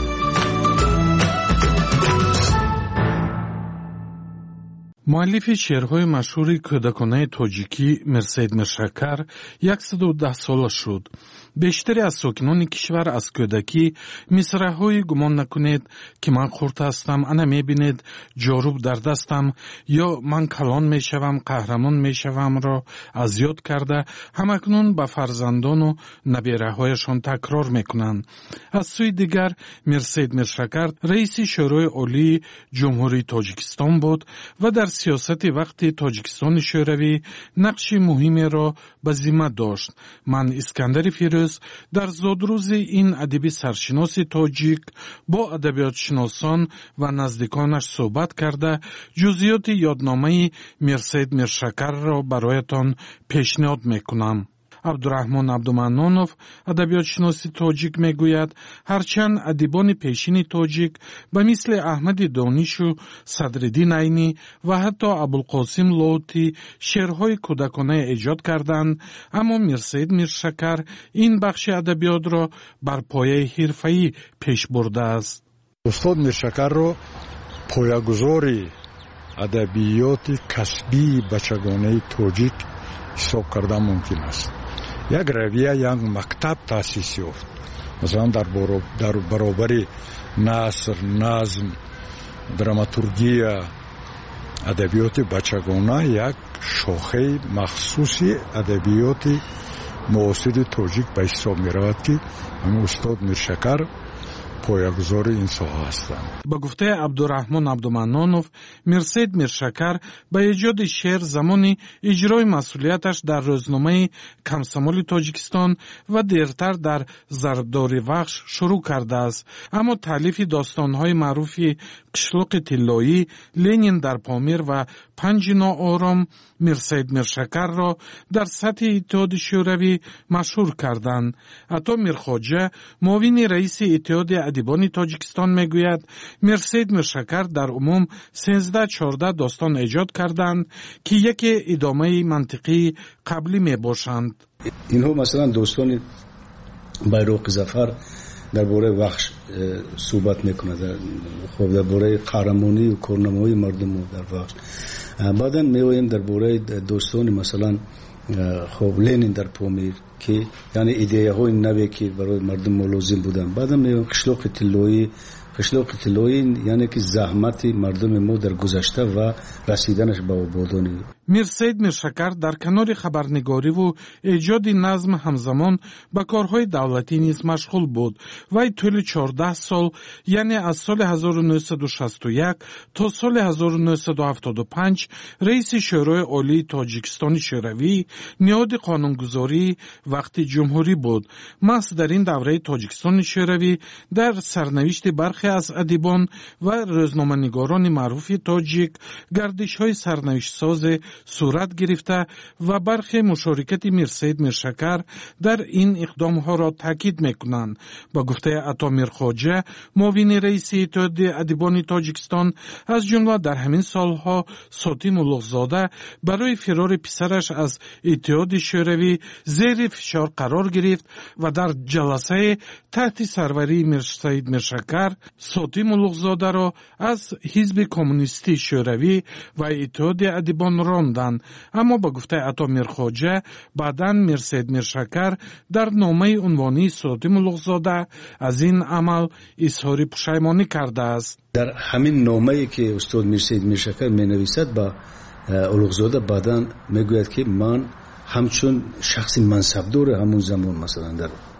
مؤلف شعرهای مشهور کودکانه تاجیکی مرسید میرشکر صد و ده ساله شد. بیشتری از ساکنان کشور از کودکی مصرع‌های گمان نکنید که من خرد هستم، انا میبینید جاروب در دستم یا من کلان میشوم، قهرمان میشوم را از یاد کرده همکنون به فرزندان و نبیره‌هایشان تکرار میکنند. از سوی دیگر مرسید میرشکر رئیس شورای عالی جمهوری تاجیکستان بود و در سیاست وقتی تاجیکستان شوروی نقش مهمی را به ذمه داشت. من اسکندر فیروز در زادروز این ادبی سرشناس تاجیک با ادبیات شناسان و نزدیکانش صحبت کرده جزئیات یادنامه مرسید میرشکر را برایتان پیشنهاد میکنم. عبدالرحمن عبدالمنانوف ادبیات شناسی تاجیک میگوید هرچند ادیبان پیشین تاجیک به مثل احمد دانش و صدرالدین عینی و حتی ابوالقاسم لاهوتی شعرهای کودکانه ایجاد کردند، اما مرسید میرشکر این بخش ادبیات را بر پایه حرفه‌ای پیش برده است. استاد میرشکر را پایه‌گذاری ادبیات کسبی بچگانه تاجیک حساب کردن ممکن است. یک رویه یک مکتب تاسیس یافت. مثلا در, در برابر نثر، نظم، دراماتورگی، ادبیات بچگانه یک شاخه مخصوصی ادبیات معاصر تاجیک به حساب می رود که همون استاد میرشکر پایه‌گذار این ساحه هستند. با گفته عبدالرحمن عبدالمنانوف، مرسید میرشکر به ایجاد شعر زمانی اجرای مسئولیتش در روزنامه کمسمال تاجیکستان و دیرتر در زرداری وخش شروع کرده است، اما تالیف داستانهای معروف قشلق طلایی، لنین در پامیر و پنج ناآرام مرسید میرشکر را در سطح اتحاد شوروی مشهور کردند. عطا میرخواجه معاون رئیس اتحاد ادیبان تاجیکستان میگوید مرسید میرشکر در عموم سیزده چهارده داستان ایجاد کردند که یک ادامه منطقی قبلی میباشند. اینها مثلا داستان بیرق ظفر درباره وخش صحبت میکنه، خب درباره قهرمانی و کارنمایی مردم در وخش. بعدا میایم درباره داستان مثلا خب لنین در پامیر که یعنی ایده های نوی که برای مردم لازم بودن. بعدا میایم قشلاق طلایی. قشلاق طلایی یعنی که زحمت مردم ما در گذشته و رسیدنش به آبادانی. مرسید میرشکر در کنار خبرنگاری و ایجاد نظم همزمان با کارهای دولتی نیز مشغول بود. وی طول چهارده سال یعنی از سال هزار و نهصد و شصت و یک تا سال هزار و نهصد و هفتاد و پنج رئیس شورای عالی تاجیکستان شوروی نهاد قانونگذاری وقت جمهوری بود. محض در این دوره تاجیکستان شوروی در سرنوشت برخی از ادیبان و روزنامه‌نگاران معروف تاجیک گردش‌های سرنوشت ساز صورت گرفته و برخی مشارکت مرسید میرشکر در این اقدام ها را تاکید میکنند. با گفته عطا میرخواجه معاون رئیس اتحاد ادیبان تاجیکستان از جمله در همین سالها ساتی ملوغزاده برای فرار پسرش از اتحاد شوروی زیر فشار قرار گرفت و در جلسه تحت سروری مرسید میرشکر ساتی ملوغزاده را از حزب کمونیستی شوروی و اتحاد ادیبان راندند. اما با گفته عطا میرخواجه بعداً مرسید میرشکر در نامه عنوانی ساتی ملوغزاده از این عمل اظهار پشیمانی کرده است. در همین نامه‌ای که استاد مرسید میرشکر مینویسد با ملوغزاده بعداً میگوید که من همچون شخصی منصبدار همون زمان مثلا در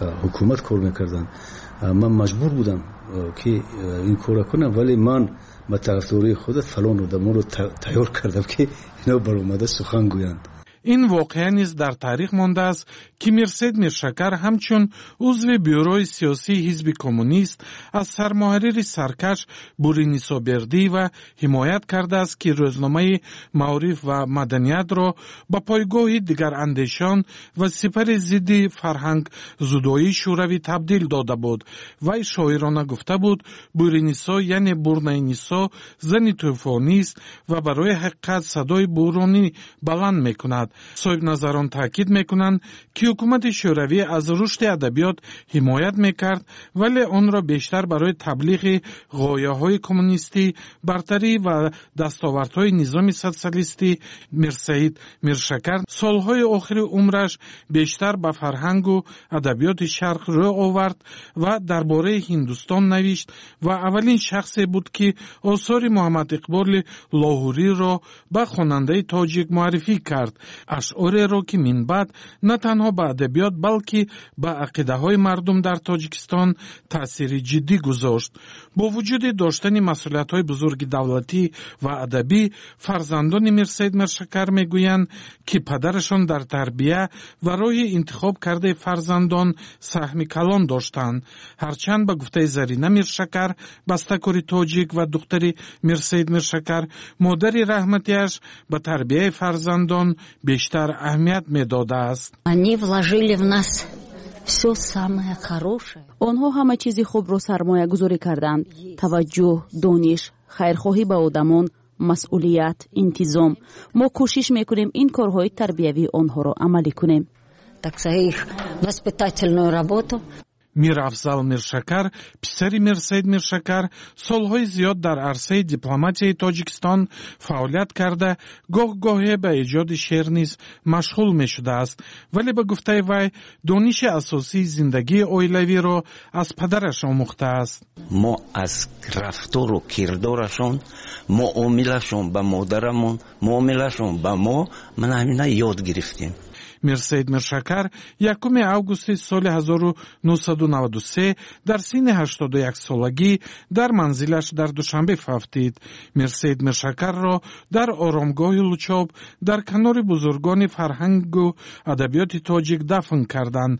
حکومت کار میکردن من مجبور بودم که این کار کنم ولی من با طرفداری خودت فلان و دمون رو تیار کردم که اینا برآمده سخن گویند. این واقعه نیز در تاریخ مانده است که میرسید میرشکر همچون عضو بیوروی سیاسی حزب کمونیست از سرمحرر سرکش بورینی سوبردی و حمایت کرده است که روزنامه معارف و مدنیت را با پایگاه دیگر اندیشان و سپر ضد فرهنگ زدایی شوروی تبدیل داده بود. وی شاعرانه گفته بود بورینیسا یعنی بورنینیسا زنی طوفانی است و برای حقیقت صدای بورانی بلند میکند. صاحب نظران تاکید میکنند که حکومت شوروی از رشد ادبیات حمایت میکرد ولی آن را بیشتر برای تبلیغ غایه‌های کمونیستی، برتری و دستاوردهای نظام سوسیالیستی. میرسید میرشکر سالهای آخر عمرش بیشتر به فرهنگ و ادبیات شرق رو آورد و درباره هندوستان نوشت و اولین شخصی بود که آثار محمد اقبال لاهوری را به خواننده تاجیک معرفی کرد. اشعار را که من بعد نه تنها به ادبیات بلکه به عقیده های مردم در تاجیکستان تأثیر جدی گذاشت. با وجود داشتن مسئولیت های بزرگ دولتی و ادبی، فرزندان میرسید میرشکر میگویند که پدرشان در تربیه و راه انتخاب کرده فرزندان سهم کلان داشتند. هرچند به گفته زرینه میرشکر بسته‌کار تاجیک و دختری میرسید میرشکر مادر رحمتیش به تربیه فرزندان بیشتر اهمیت میداده است. آنها همه چیز خوب را سرمایه گذاری کردند. توجه، دانش، خیرخواهی به آدمان، مسئولیت، انتظام. ما کوشش میکنیم این کارهای تربیوی آنها را عملی کنیم. میر افضل میرشکر پسری میرسید میرشکر سالهای زیاد در عرصه دیپلماتیای تاجیکستان فعالیت کرده گاه گاهی به ایجاد شعر نیز مشغول می شده است ولی به گفته وی دانش اساسی زندگی عائلوی را از پدرش آموخته است. ما از رفتار و کردارشون معاملشون به مادرمون معاملشون به ما من همینا یاد گرفتیم. میرسید میرشکر یکم اوگوست سال هزار و نهصد و نود و سه در سن هشتاد و یک سالگی در منزلش در دوشنبه فوتید. میرسید میرشکر را در آرامگاه لوچاب در کنار بزرگان فرهنگ و ادبیات تاجیک دفن کردند.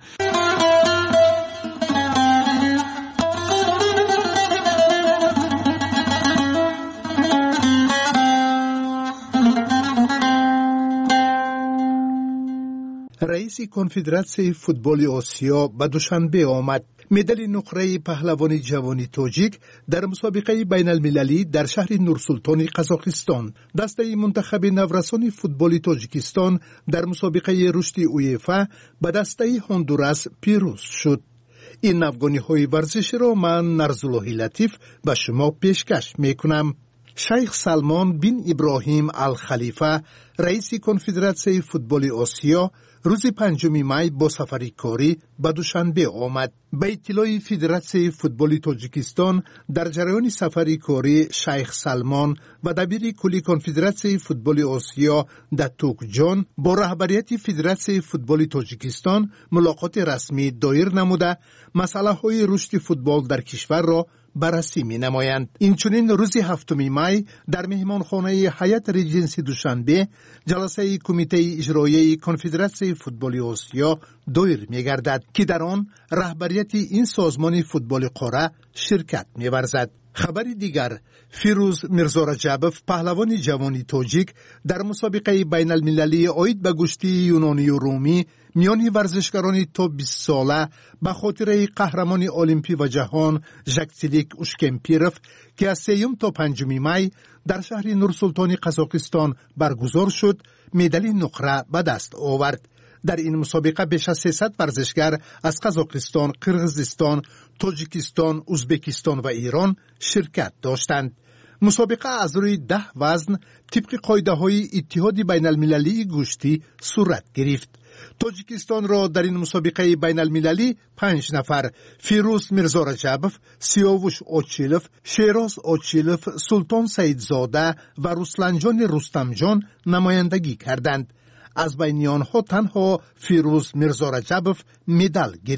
رئیس کنفدراسیون فوتبال آسیا به دوشنبه آمد. مدال نقره پهلوان جوانی تاجیک در مسابقه بین المللی در شهر نورسلطان قزاقستان. دسته منتخب نورسان فوتبال تاجیکستان در مسابقه رشد اویفا به دسته هندوراس پیروز شد. این افغانی های ورزش را من نرزالله لطیف به شما پیشکش می کنم. شیخ سلمان بن ابراهیم الخلیفه رئیس کنفدراسیون فوتبال آسیا روز پنجم می با سفری کاری به دوشنبه آمد. به اطلاع فدراسیون فوتبال تاجیکستان در جریان سفری کاری شیخ سلمان و دبیر کلی کنفدراسیون فوتبال آسیا دتوک جان با رهبریت فدراسیون فوتبال تاجیکستان ملاقات رسمی دایر نموده مسئله های رشد فوتبال در کشور را بررسی می نمایند. اینچنین روز هفتم می در مهمانخانه هیئت ریجنسی دوشنبه جلسه کمیته اجرایی کنفدراسیون فوتبال آسیا دایر می گردد که در آن رهبریت این سازمان فوتبال قاره شرکت می ورزد. خبر دیگر، فیروز میرزا رجبوف پهلوان جوانی تاجیک در مسابقه بین المللی آید به گشتی یونانی و رومی میان ورزشکاران تا بیست ساله به خاطر قهرمان المپی و جهان ژکسیلیک اوشکمپیروف که از سیوم تا پنجم می در شهر نورسلطان قزاقستان برگزار شد مدال نقره به دست آورد. در این مسابقه بیش از سیصد ورزشگر از قزاقستان، قرغیزستان، تاجیکستان، ازبکستان و ایران شرکت داشتند. مسابقه از روی ده وزن طبق قاعده های اتحاد بین المللی گوشتی صورت گرفت. تاجیکستان را در این مسابقه بین المللی پنج نفر فیروز میرزا رجبوف، سیاوش آچیلوف، شیراز آچیلوف، سلطان سیدزاده و رسلنجان رستمجان نمایندگی کردند. از بین آنها تنها فیروز میرزا رجبوف مدال گرفت.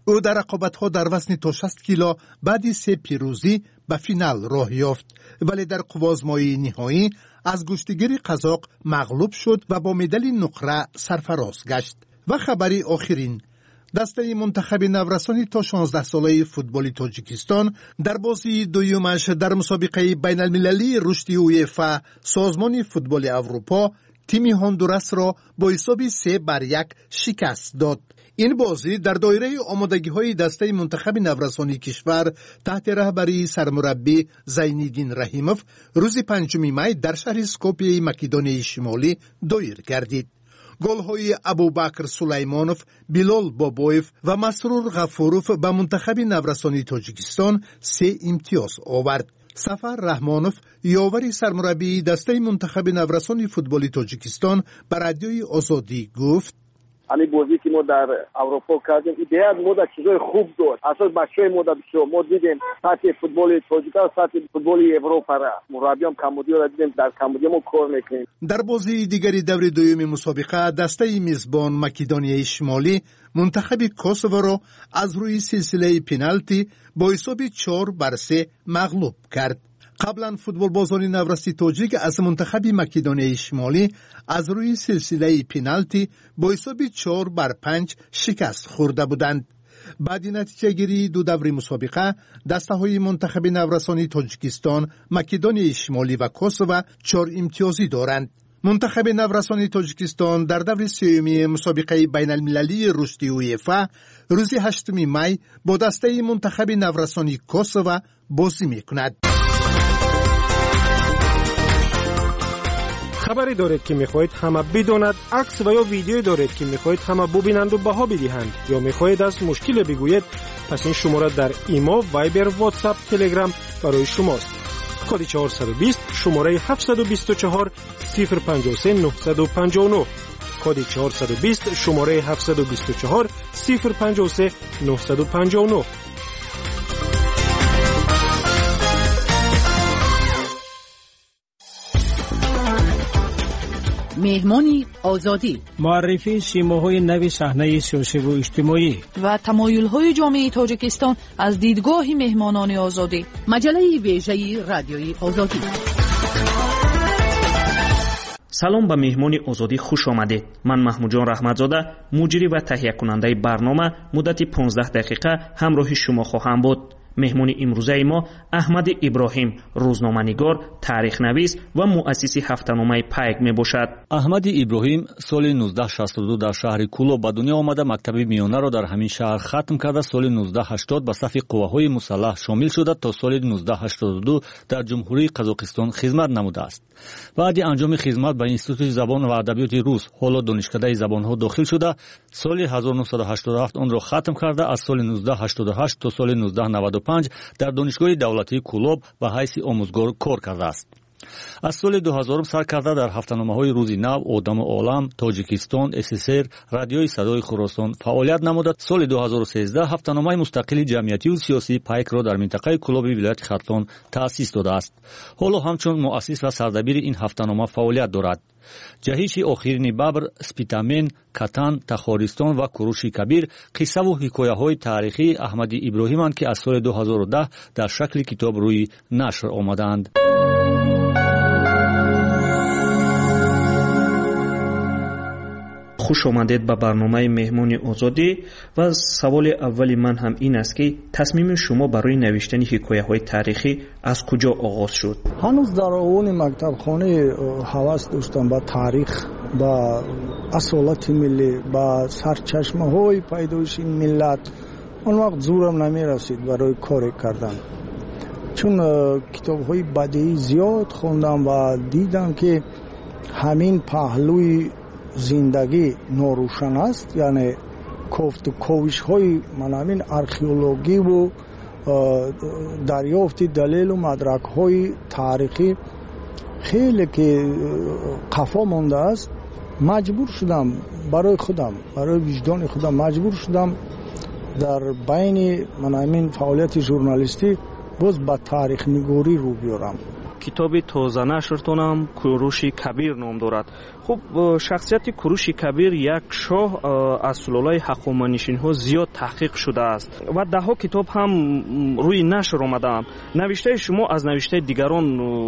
او در رقابت‌ها در وزن تا شصت کیلو بعد سه پیروزی به فینال راه یافت، ولی در قوازمایی نهایی از گشتگیر قزاق مغلوب شد و با مدال نقره سرفراز گشت. و خبری آخرین، دسته منتخب نورسانی تا شانزده ساله فوتبال تاجیکستان در بازی دویمش در مسابقه بین المللی رشد اویفا سازمان فوتبال اروپا تیم هندوراس را با حساب سه بر یک شکست داد. این بازی در دایره آمادگی‌های دسته منتخب نورسانی کشور تحت رهبری سرمربی زینالدین رحیموف روز پنجم می در شهر اسکوپیه مکدونیای شمالی دایر گردید. گل‌های ابوبکر سلیمانوف، بیلال بابویف و مسرور غفوروف به منتخب نورسانی تاجیکستان سه امتیاز آورد. سفر رحمانوف یاوری سرمربی دسته منتخب نورسانی فوتبال تاجیکستان به رادیوی آزادی گفت: همین بازی که ما در اروپا کردیم ایده از ما در چیزای خوب داشت. اساس بچه‌های ما در بسیار ما دیدیم سطح فوتبال تاجیکستان سطح فوتبال اروپا را مربیان کمبودی را دیدیم، در کمبودی ما کار میکنیم. در بازی دیگری دور دوم مسابقه دسته میزبان مکدونیای شمالی منتخب کوسوو را از روی سلسله پنالتی با حساب چهار بر سه مغلوب کرد. قبلا فوتبال بازان نورستی تاجیک از منتخب مکدونیای شمالی از روی سلسله پنالتی با حساب چهار بر پنج شکست خورده بودند. بعد نتیجه گیری دو دور مسابقه دسته های منتخب نورسانی تاجیکستان، مکدونیای شمالی و کوسوو چهار امتیازی دارند. منتخب نورسانی تاجیکستان در دور سوم مسابقه بین المللی رشد اویفا روز هشتم می با دسته منتخب نورسانی کوسوو بازی میکند. خبری دارید که میخواهید همه بداند، عکس و یا ویدیویی دارید که میخواهید همه ببینند و بها بدهند، یا میخواهید از مشکل بگویید، پس این شماره در ایما، وایبر، واتساپ، تلگرام برای شماست. کد چهارصد و بیست شماره هفتصد و بیست و چهار صفر پنجاه و سه نهصد و پنجاه و نه. کد چهارصد و بیست شماره هفتصد و بیست و چهار صفر پنجاه و سه نهصد و پنجاه و نه. مهمانی آزادی، معرفی شیماهای نو صحنه سیاسی و اجتماعی و تمایل‌های جامعه تاجیکستان از دیدگاه مهمانان آزادی. مجله ویژه رادیوی آزادی. سلام به مهمانی آزادی خوش آمدید. من محمود جان رحمتزاده، مجری و تهیه کننده برنامه مدت پانزده دقیقه همراه شما خواهم بود. مهمون امروزه ما احمد ابراهیم، روزنامه‌نگار، تاریخ نویس و مؤسس هفته‌نامه پیک می باشد. احمد ابراهیم سال نوزده شصت و دو در شهر کولو به دنیا آمده. مکتب میانه را در همین شهر ختم کرده. سال نوزده هشتاد به صف قواهای مسلح شامل شده تا سال نوزده هشتاد و دو در جمهوری قزاقستان خدمت نموده است. بعد انجام خدمت به انستیتوت زبان و ادبیات روس، حالا دانشکده زبان‌ها داخل شده. سال هزار و نهصد و هشتاد و هفت آن را ختم کرده. از سال نوزده هشتاد و هشت تا سال نوزده نود و پنج در دانشگاه دولتی کولوب به حیث آموزگار کار کرده است. از سال دو هزار سر کرده در هفته‌نامه‌های روزی نو، آدم عالم، تاجیکستان، اس اس ار، رادیوی صدای خراسان فعالیت نموده. سال دو هزار و سیزده هفته‌نامه مستقل جمعیتی و سیاسی پیک را در منطقه کولوب ولایت خرطوم تأسیس داده است. حالا همچون مؤسس و سردبیر این هفته‌نامه فعالیت دارد. جهیش آخرین ببر، سپیتامن، کتان، تخارستان و کوروش کبیر قصه و حکایه‌های تاریخی احمد ابراهیم‌اند که از سال دو هزار و ده در شکل کتاب روی نشر آمدند. خوش آمدید به برنامه مهمانی آزادی و سوال اولی من هم این است که تصمیم شما برای نوشتن حکایه‌های تاریخی از کجا آغاز شد؟ هنوز در اون مکتب خانه هوس داشتم به تاریخ، به اصالت ملی، به سرچشمه های پیدایش این ملت. اون وقت زورم نمی رسید برای کار کردن، چون کتاب های بدیعی زیاد خوندم و دیدم که همین پهلوی زندگی ناروشن است، یعنی کفت و کوش های من همین ارخئولوژی و دریافت دلیل و مدرک های تاریخی خیلی که قفا مانده است. مجبور شدم برای خودم، برای وجدان خودم مجبور شدم در بین من همین فعالیت ژورنالیستی باز با تاریخ نگاری رو بیارم کتاب تازه نشرتونم کوروش کبیر نام دارد. خب شخصیت کوروش کبیر یک شاه از سلالای هخامنشیان ها زیاد تحقیق شده است و ده ها کتاب هم روی نشر آمده. نوشته شما از نوشته دیگران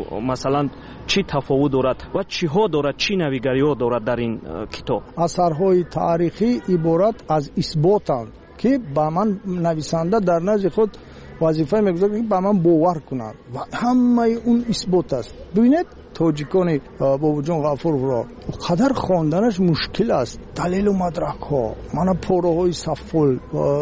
مثلا چی تفاوت دارد و چی ها دارد، چی نویگری ها دارد در این کتاب؟ اثرهای تاریخی عبارت از اثباتند که با من نویسنده در نزد خود وظیفه میگذارد که با من باور کنند و همه اون اثبات است. ببینید تاجیکان باباجان غفور را قدر خواندنش مشکل است. دلیل و مدرک ها، من پاره های صفل،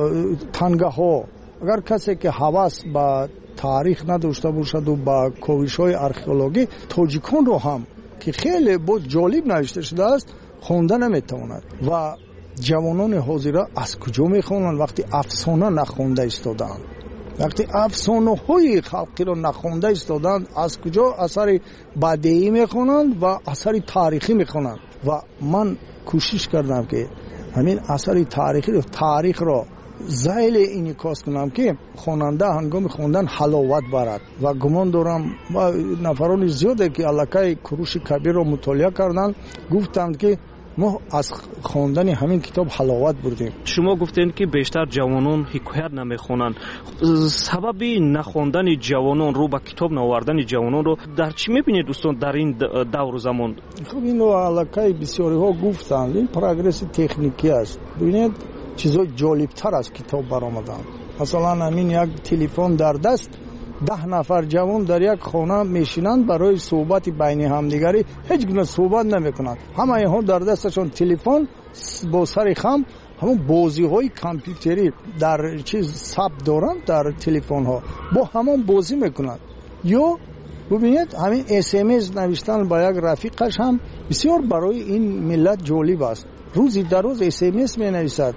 تنگه ها. اگر کسی که هوس با تاریخ نداشته باشد و با کاوش های ارخئولوژی، تاجیکان رو هم که خیلی بود جالب نوشته شده است خوانده نمیتواند. و جوانان حاضره از کجا میخوانند وقتی افسانه نخوانده ایستادند؟ وقتی افسانه های خلقی را نخوانده ایستادند از کجا اثر بدیعی میخوانند و اثر تاریخی میخوانند؟ و من کوشش کردم که همین اثر تاریخی رو تاریخ را زیل انعکاس کنم که خواننده هنگام خواندن حلاوت برد. و گمان دارم نفران زیاده که الکای کوروش کبیر را مطالعه کردند گفتند که ما از خواندن همین کتاب حلاوت بردیم. شما گفتین که بیشتر جوانان حکایت نمیخونن. سبب نخواندن جوانان رو با کتاب نوردن جوانان رو در چی میبینید دوستان در این دور زمان؟ خب این رو علاقه بسیاری ها گفتند این پروگرس تکنیکی است. ببینید چیزای جالبتر از کتاب برآمدن. مثلا همین یک تلفن در دست ده نفر جوان در یک خانه میشینند برای صحبت بین همدیگری هیچ گونه صحبت نمیکنند. همه اینها در دستشون تلفن با سر خم همون بازی های کامپیوتری در چیز ثبت دارند در تلفن ها با همون بازی میکنند. یا ببینید همین اس ام اس نوشتن با یک رفیقش هم بسیار برای این ملت جالب است. روزی در روز اس ام اس می نویسد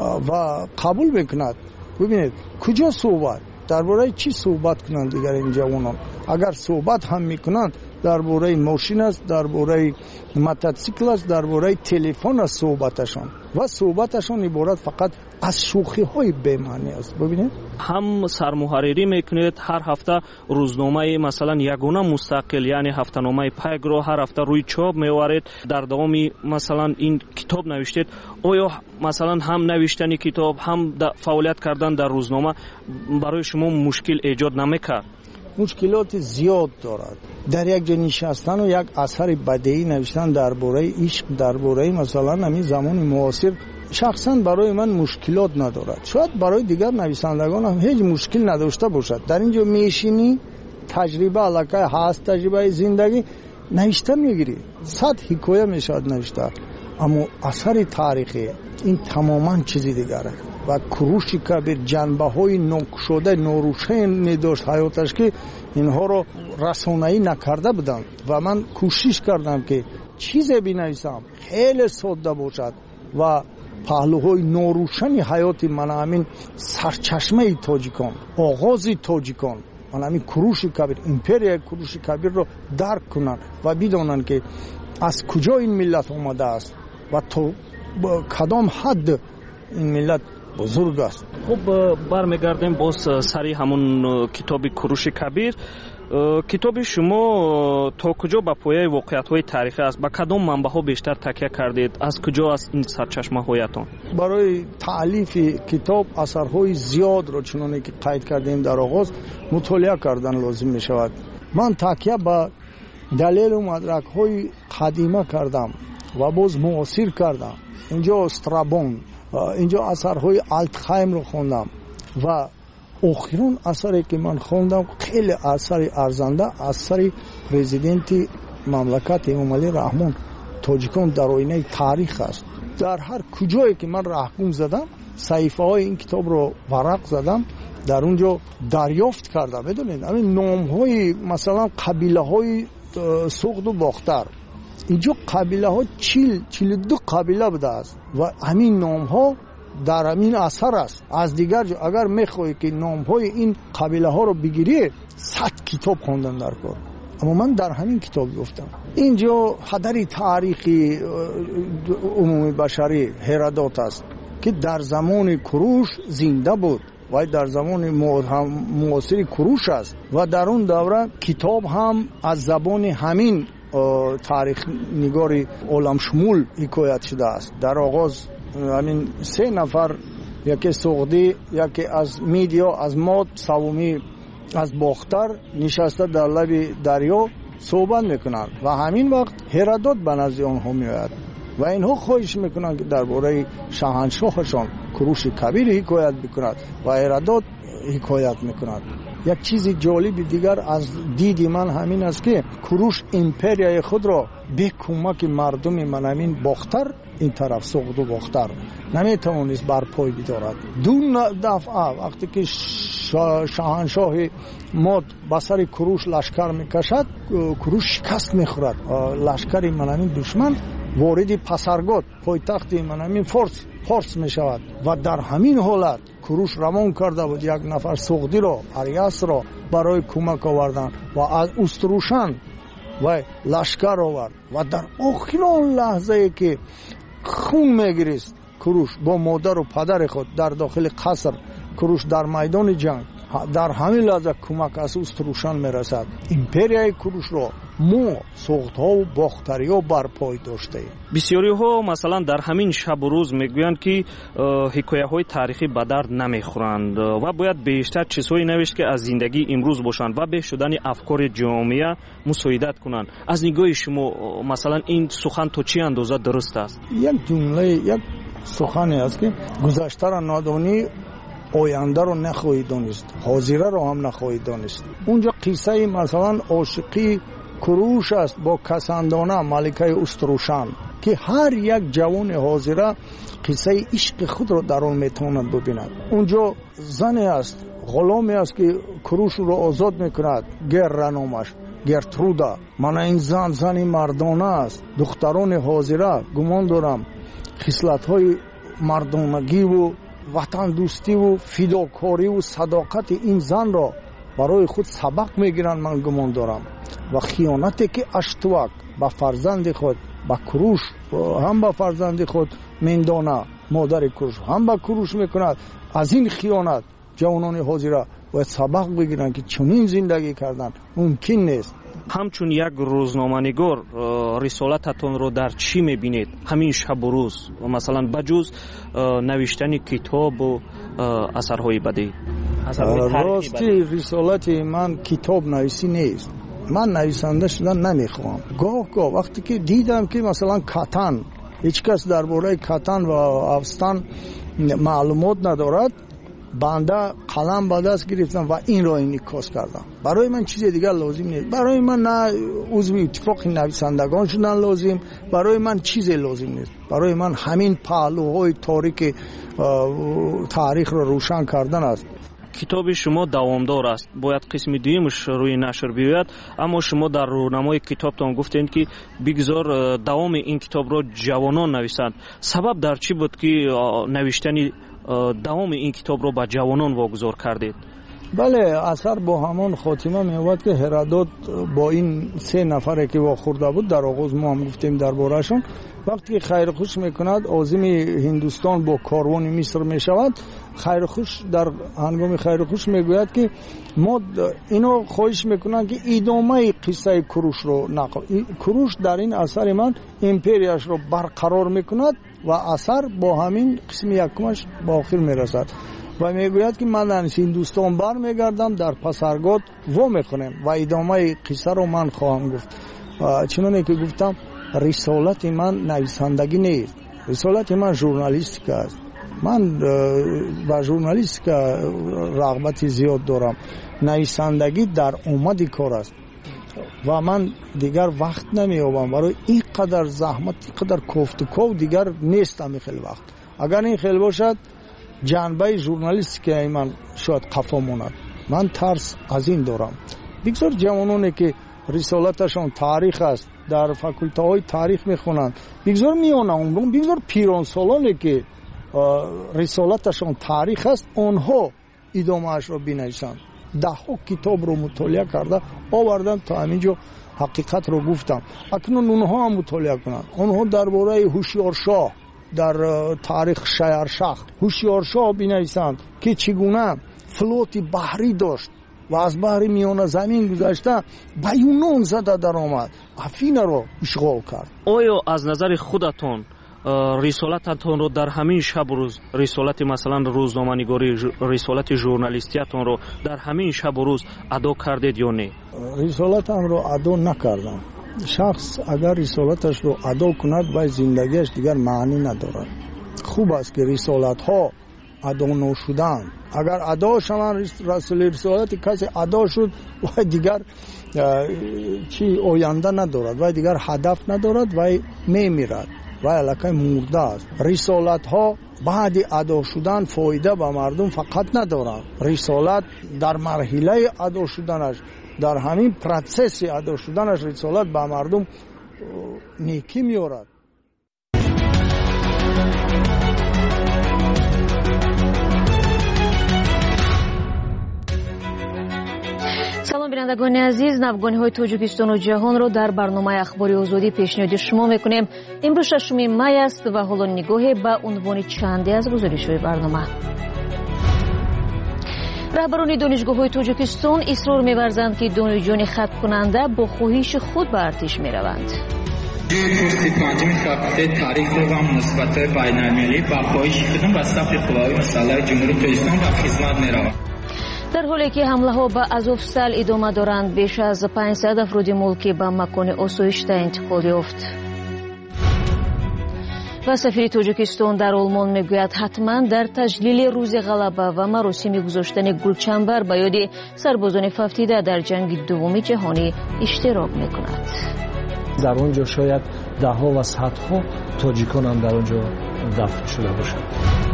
و قبول میکند. ببینید کجا صحبت درباره چی صحبت کنند دیگر این جوانان؟ اگر صحبت هم میکنند درباره ماشین است، درباره موتورسیکل است، درباره تلفن است صحبتشان و صحبتشان عبارت فقط از شوخی های بی معنی است. ببینید هم سرمحرری میکنید هر هفته روزنامه مثلا یگانه مستقل یعنی هفته‌نامه پیگ رو هر هفته روی چاپ میوارید. در دوامی مثلا این کتاب نوشتید. آیا مثلا هم نوشتن کتاب هم فعالیت کردن در روزنامه برای شما مشکل ایجاد نمیکرد؟ مشکلات زیاد دارد. در یک جا نشستن و یک اثر بدیعی نوشتن درباره عشق، درباره مثلا همین زمان معاصر شخصا برای من مشکلات ندارد. شاید برای دیگر نویسندگان هم هیچ مشکل نداشته باشد. در اینجا میشینی تجربه علاقه هست، تجربه زندگی نوشته میگیری، صد حکایه میشد نوشته. اما اثر تاریخی این تماما چیزی دیگره. و کوروش کبیر جنبه های ناگشوده ناروشن داشت حیاتش که اینها رو رسانه‌ای نکرده بودند و من کوشش کردم که چیزی بنویسم خیلی ساده باشد و پهلوهای ناروشنی حیات من همین سرچشمه تاجیکان، آغاز تاجیکان، من همین کوروش کبیر، امپریا کوروش کبیر رو درک کنند و بدانند که از کجا این ملت آمده است و تا کدام حد این ملت بزرگ است. خب برمیگردیم باز سری همون کتاب کوروش کبیر. کتاب شما تا کجا با پایه واقعیت های تاریخی است؟ با کدام منبع ها بیشتر تکیه کردید؟ از کجا است این سرچشمه هایتان؟ برای تالیف کتاب اثرهای زیاد را چنانه که قید کردیم در آغاز مطالعه کردن لازم می شود. من تکیه با دلیل و مدرک های قدیمه کردم و باز معاصر کردم. اینجا استرابون، اینجا اثرهای آلتخایم رو خوندم و آخرین اثری که من خوندم خیلی اثر ارزنده اثر پرزیدنت مملکت امام علی رحمان تاجیکان در آینه تاریخ است. در هر کجایی که من رهگم زدم صحیفه های این کتاب رو ورق زدم در اونجا دریافت کردم. بدونید همین نام های مثلا قبیله های سوخت و باختر، اینجا قبیله ها چیل چیل دو قبیله بوده است و همین نام ها در همین اثر است. از دیگر جا اگر میخوایی که نام های این قبیله ها رو بگیری صد کتاب خوندن در کار، اما من در همین کتاب گفتم. اینجا هدر تاریخی عمومی بشری هرودوت است که در زمان کوروش زنده بود و در زمان معاصر کوروش است و در اون دوره کتاب هم از زبان همین تاریخ نگاری عالم شمول حکایت شده است. در آغاز همین سه نفر، یکی سغدی، یکی از میدیا، از ماد، سومی از باختر نشسته در لب دریا صحبت میکنند و همین وقت هرودوت به نزد آنها میآید و اینها خواهش میکنند که درباره شاهنشاهشان کوروش کبیر حکایت بکند و هرودوت حکایت میکند. یک چیز جالب دیگر از دید من همین است که کوروش امپریای خود را به کمک مردم منامین باختر، این طرف سغد و باختر، نمیتوانست بر پای بدارد. دو دفعه وقتی که شاهنشاه ماد به سر کوروش لشکر میکشد، کوروش شکست میخورد. لشکر منامین دشمن وارد پسرگاد، پایتخت منامین فارس فارس میشود و در همین حالت کوروش روان کرده بود یک نفر سغدی را، اریاس را برای کمک آوردن و از استروشن و لشکر آورد و در آخرین لحظه که خون میگریست کوروش با مادر و پدر خود در داخل قصر، کوروش در میدان جنگ، در همین لحظه کمک از استروشن میرسد. امپریای کوروش را ما سغدها و باختریا بر پای داشته ایم. بسیاری ها مثلا در همین شب و روز میگویند که حکایه های تاریخی به درد نمیخورند و باید بیشتر چیزهایی نوشت که از زندگی امروز باشند و به شدن افکار جامعه مساعدت کنند. از نگاه شما مثلا این سخن تا چی اندازه درست است؟ یک جمله، یک سخنی است که گذشته را نادانی، آینده رو نخواهی دانست، حاضره رو هم نخواهی دانست. اونجا قصه مثلا عاشقی کوروش است با کسندانه ملکه استروشن که هر یک جوان حاضره قصه عشق خود رو در آن میتواند ببیند. اونجا زنی است، غلامی است که کوروش رو آزاد میکند، گررنامش گرترودا. من این زن زنی مردانه است. دختران حاضره گمان دارم خصلت‌های مردانگی و وطن دوستی و فداکاری و صداقت این زن را برای خود سبق میگیرند من گمان دارم. و خیانتی که اشتوک با فرزند خود، با کوروش هم با فرزند خود میندانه، مادر کوروش هم با کوروش میکند، از این خیانت جوانان حاضره باید سبق بگیرن که چنین زندگی کردن ممکن نیست. همچون یک روزنامه‌نگار رسالتتون رو در چی میبینید همین شب و روز، مثلا بجز نوشتن کتاب و اثرهای بدی؟ راستی رسالت من کتاب نویسی نیست. من نویسنده شدن نمیخوام. گاه گاه وقتی که دیدم که مثلا کتن، هیچ کس درباره کتن و افستان معلومات ندارد، بنده قلم به دست گرفتم و این را انعکاس کردم. برای من چیز دیگر لازم نیست. برای من نه عضو اتفاق نویسندگان شدن لازم، برای من چیزی لازم نیست. برای من همین پهلوهای تاریک تاریخ را روشن کردن است. کتاب شما دوامدار است، باید قسم دویمش روی نشر بیاید، اما شما در رونمای کتابتان گفتید که بگذار دوام این کتاب را جوانان نویسند. سبب در چی بود که نوشتن دوام این کتاب را به جوانان واگذار کردید؟ بله، اثر با همان خاتمه می‌آورد که هرودوت با این سه نفره که واخورده بود، در آغاز ما هم گفتیم درباره‌شون، وقتی خیرخوش میکند عازم هندوستان با کاروان مصر میشود، خیرخوش در هنگام خیرخوش میگوید که ما اینو خواهش میکنن که ادامه قصه کوروش رو نقل. کوروش در این اثر من امپریاش رو برقرار میکند و اثر با همین قسم یکمش با آخر میرسد و میگوید که من در هندوستان بر میگردم، در پسرگاد و میخونم و ادامه قصه رو من خواهم گفت. چنانه که گفتم رسالت من نویسندگی نیست، رسالت من ژورنالیستیک است. من با ژورنالیستیک رغبت زیاد دارم. نویسندگی در اومد کار است و من دیگر وقت نمیابم برای این قدر زحمت، این قدر کوفت و کو دیگر نیستم. خیلی وقت اگر این خیلی باشد جنبه ژورنالیستیک من شاید قفا ماند. من ترس از این دارم. بگذار جوانانی که رسالتشان تاریخ است در فاکولته های تاریخ میخونند، بگذار میان عمرون، بگذار پیران سالانی که رسالتشان تاریخ است آنها ادامه اش را بنویسند. ده ها کتاب رو مطالعه کرده آوردم تا همینجا حقیقت رو گفتم. اکنون اونها هم مطالعه کنند. آنها درباره هوشیار شاه در تاریخ شهرشاه هوشیارشاه بنویسند که چگونه فلوت بحری داشت و از بحر میان زمین گذشته به یونان زده در آمد، افین را اشغال کرد. آیا از نظر خودتان رسالتتان رو در همین شب و روز، رسالت مثلا روزنامه‌نگاری، رسالت ژورنالیستیتان رو در همین شب و روز ادا کردید یا نه؟ رسالتم رو ادا نکردم. شخص اگر رسالتش رو ادا کند و زندگیش دیگر معنی ندارد. خوب است که رسالت ها ادا نشدن، اگر ادا شوند رسول رسالت کسی ادا شد و دیگر چی آینده ندارد و دیگر هدف ندارد و میمیرد و علاقه مرده است. رسالت ها بعد ادا شدن فایده به مردم فقط ندارد. رسالت در مرحله ادا شدنش، در همین پروسس ادا شدنش رسالت به مردم نیکی میارد. салом бинандагони азиз, навгониҳои тоҷикистону ҷаҳонро дар барномаи ахбори озодӣ пешниҳоди шумо мекунем. имрӯз шашуми май аст ва ҳоло нигоҳе ба унвони чанде аз гузоришҳои барнома. раҳбарони донишгоҳҳои тоҷикистон исрор меварзанд ки донишҷӯёни хатмкунанда бо хоҳиши худ ба артиш мераванд. курси панҷуми факултаи таъриху ва муносибатҳои байналмилалӣ ба хоҳиши худам ба сафи қувваҳои мусаллаҳи ҷумҳурии тоҷикистон ба хизмат мераванд. дар ҳоле ки ҳамлаҳо ба азовстал идома доранд, беш аз панҷсад афроди мулкӣ ба макони осоишта интиқол ёфт. ва сафири тоҷикистон дар олмон мегӯяд ҳатман дар таҷлили рӯзи ғалаба ва маросими гузоштани гулчанбар ба ёди сарбозони фавтида дар ҷанги дуввуми ҷаҳонӣ иштирок мекунад. дар он ҷо шояд даҳҳо ва садҳо тоҷикон ҳам дар он ҷо дафн шуда бошанд.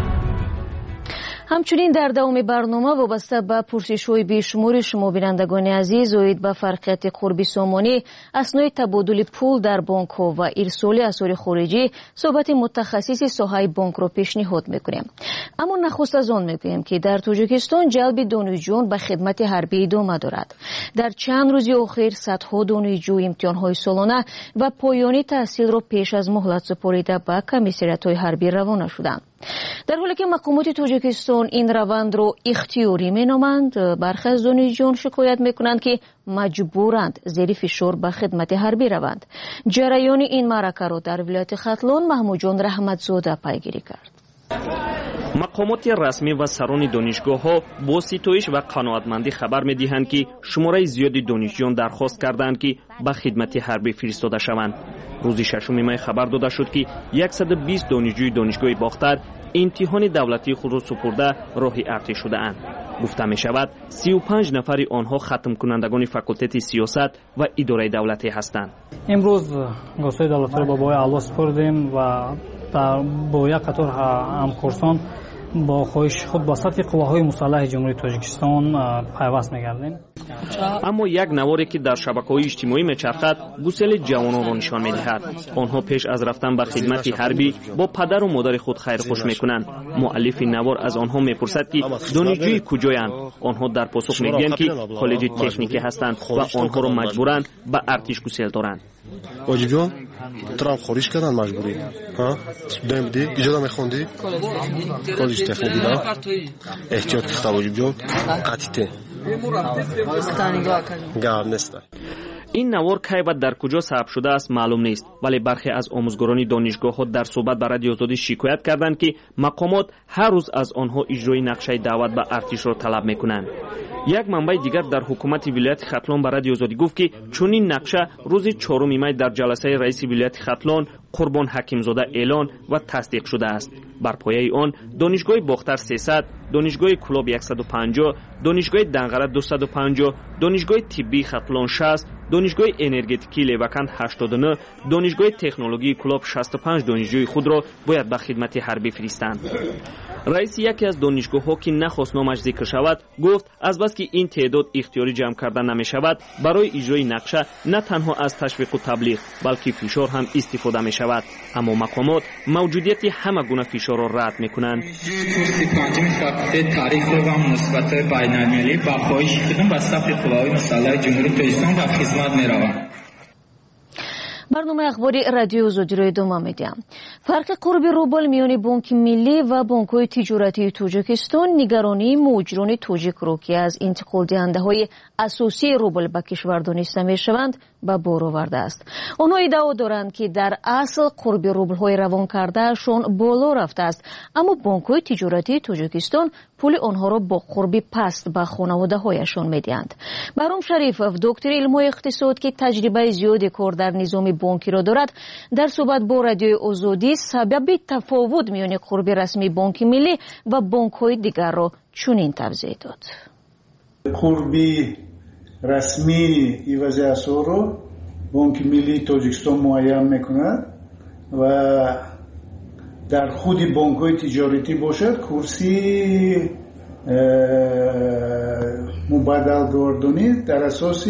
ҳамчунин дар давоми барнома вобаста ба пурсишҳои бешумори шумо бинандагони азиз оид ба фарқияти қурби сомонӣ, аснои табодули пул дар бонкҳо ва ирсоли асъори хориҷӣ суҳбати мутахассиси соҳаи бонкро пешниҳод мекунем. аммо нахуст аз он мегӯем ки дар тоҷикистон ҷалби донишҷӯён ба хидмати ҳарбӣ идома дорад. дар чанд рӯзи охир садҳо донишҷӯ имтиҳонҳои солона ва поёни таҳсилро пеш аз муҳлат супорида ба комиссариятҳои ҳарбӣ равона шуданд. дар ҳоле ки мақомоти тоҷикистон ин равандро ихтиёрӣ меноманд, бархе аз донишҷӯён шикоят мекунанд ки маҷбуранд зери фишор ба хидмати ҳарбӣ раванд. ҷараёни ин маъракаро дар вилояти хатлон маҳмуҷон раҳматзода пайгирӣ кард. мақомоти расмӣ ва сарони донишгоҳҳо бо ситоиш ва қаноатмандӣ хабар медиҳанд ки шумораи зиёди донишҷӯён дархост карданд ки ба хидмати ҳарбӣ фиристода шаванд. рӯзи шашуми май хабар дода шуд ки сад و بیست донишҷӯи донишгоҳи бохтар имтиҳони давлатии худро супурда роҳи артиш шудаанд. гуфта мешавад سی و پنج нафари онҳо хатмкунандагони факултети сиёсат ва идораи давлатӣ ҳастанд. имрӯз госои давлатиро ба бои аъло супурдем ва бо як қатор ҳамкурсон бо хоҳиши худ ба сатҳи қувваҳои мусаллаҳи ҷумҳурии тоҷикистон пайваст мегардем. аммо як наворе ки дар шабакаҳои иҷтимоӣ мечархад гусели ҷавононро нишон медиҳад. онҳо пеш аз рафтан ба хидмати ҳарбӣ бо падару модари худ хайрхуш мекунанд. муаллифи навор аз онҳо мепурсад ки донишҷӯи куҷоянд. онҳо дар посух мегӯянд ки коллеҷи техникӣ ҳастанд ва онҳоро маҷбуранд ба артиш гусел доранд. واجبجان ترام خارج کردن مجبوری ها دائم دی اجازه میخوندی کالج تکنیکی دا احتیاط کردن واجبجان قطعه گار نیست. این نوار کی و در کجا ثبت شده است معلوم نیست، ولی برخی از آموزگاران دانشگاه‌ها در صحبت با رادیو آزادی شکایت کردند که مقامات هر روز از آنها اجرای نقشه دعوت به ارتش را طلب میکنند. یک منبع دیگر در حکومت ولایت ختلان با رادیو آزادی گفت که چنین نقشه روز چهارم می در جلسه رئیس ولایت ختلان قربان حکیمزاده اعلان و تصدیق شده است. بر پایه آن دانشگاه باختر سیصد، دانشگاه کلاب صد و پنجاه، دانشگاه دنقره دویست و پنجاه، دانشگاه طبی ختلان شصت، دانشگاه انرژتیکی لیوکند هشتاد و نه، دانشگاه تکنولوژی کلاب شصت و پنج دانشجوی خود را باید به خدمت حربی فرستند. رئیس یکی از دانشگاه‌ها که نخواست نامش ذکر شود گفت از بس که این تعداد اختیاری جمع کردن نمی شود برای اجرای نقشه نه تنها از تشویق و تبلیغ بلکه فشار هم استفاده می شود، اما مقامات موجودیت همه گونه فشار را رد می کنند. کورس پنجم فاکولته تاریخ و مناسبات بین‌المللی با خواهش خودم به صف قوای مسلح جمهوری تاجیکستان و خدمت می روم. برنامه اخباری رادیو آزادی را ادامه میدیم. فرق قرب روبل میان بانک ملی و بانک‌های تجارتی تاجیکستان نگرانی مهاجران تاجیک را که از انتقال دهنده‌های اساسی روبل به کشور دانسته میشوند به بار آورده است. آنها ادعا دارند که در اصل قرب روبل‌های روان کردهشان بالا رفته است، اما بانک‌های تجارتی تاجیکستان پول آنها را با قرب پست به خانواده‌هایشان میدهند. بهرام شریفов دکتر علم اقتصاد که تجربه زیادی کار در نظام بانکی را دارد، در صحبت با رادیوی آزادی سبب تفاوت میان قرب رسمی بانک ملی و بانک‌های دیگر را چنین توضیح داد. قرب رسمی عوض اسعار رو بانک ملی تاجیکستان معین میکند و در خود بانک‌های تجارتی باشد کرسی مبادل گردانی در اساس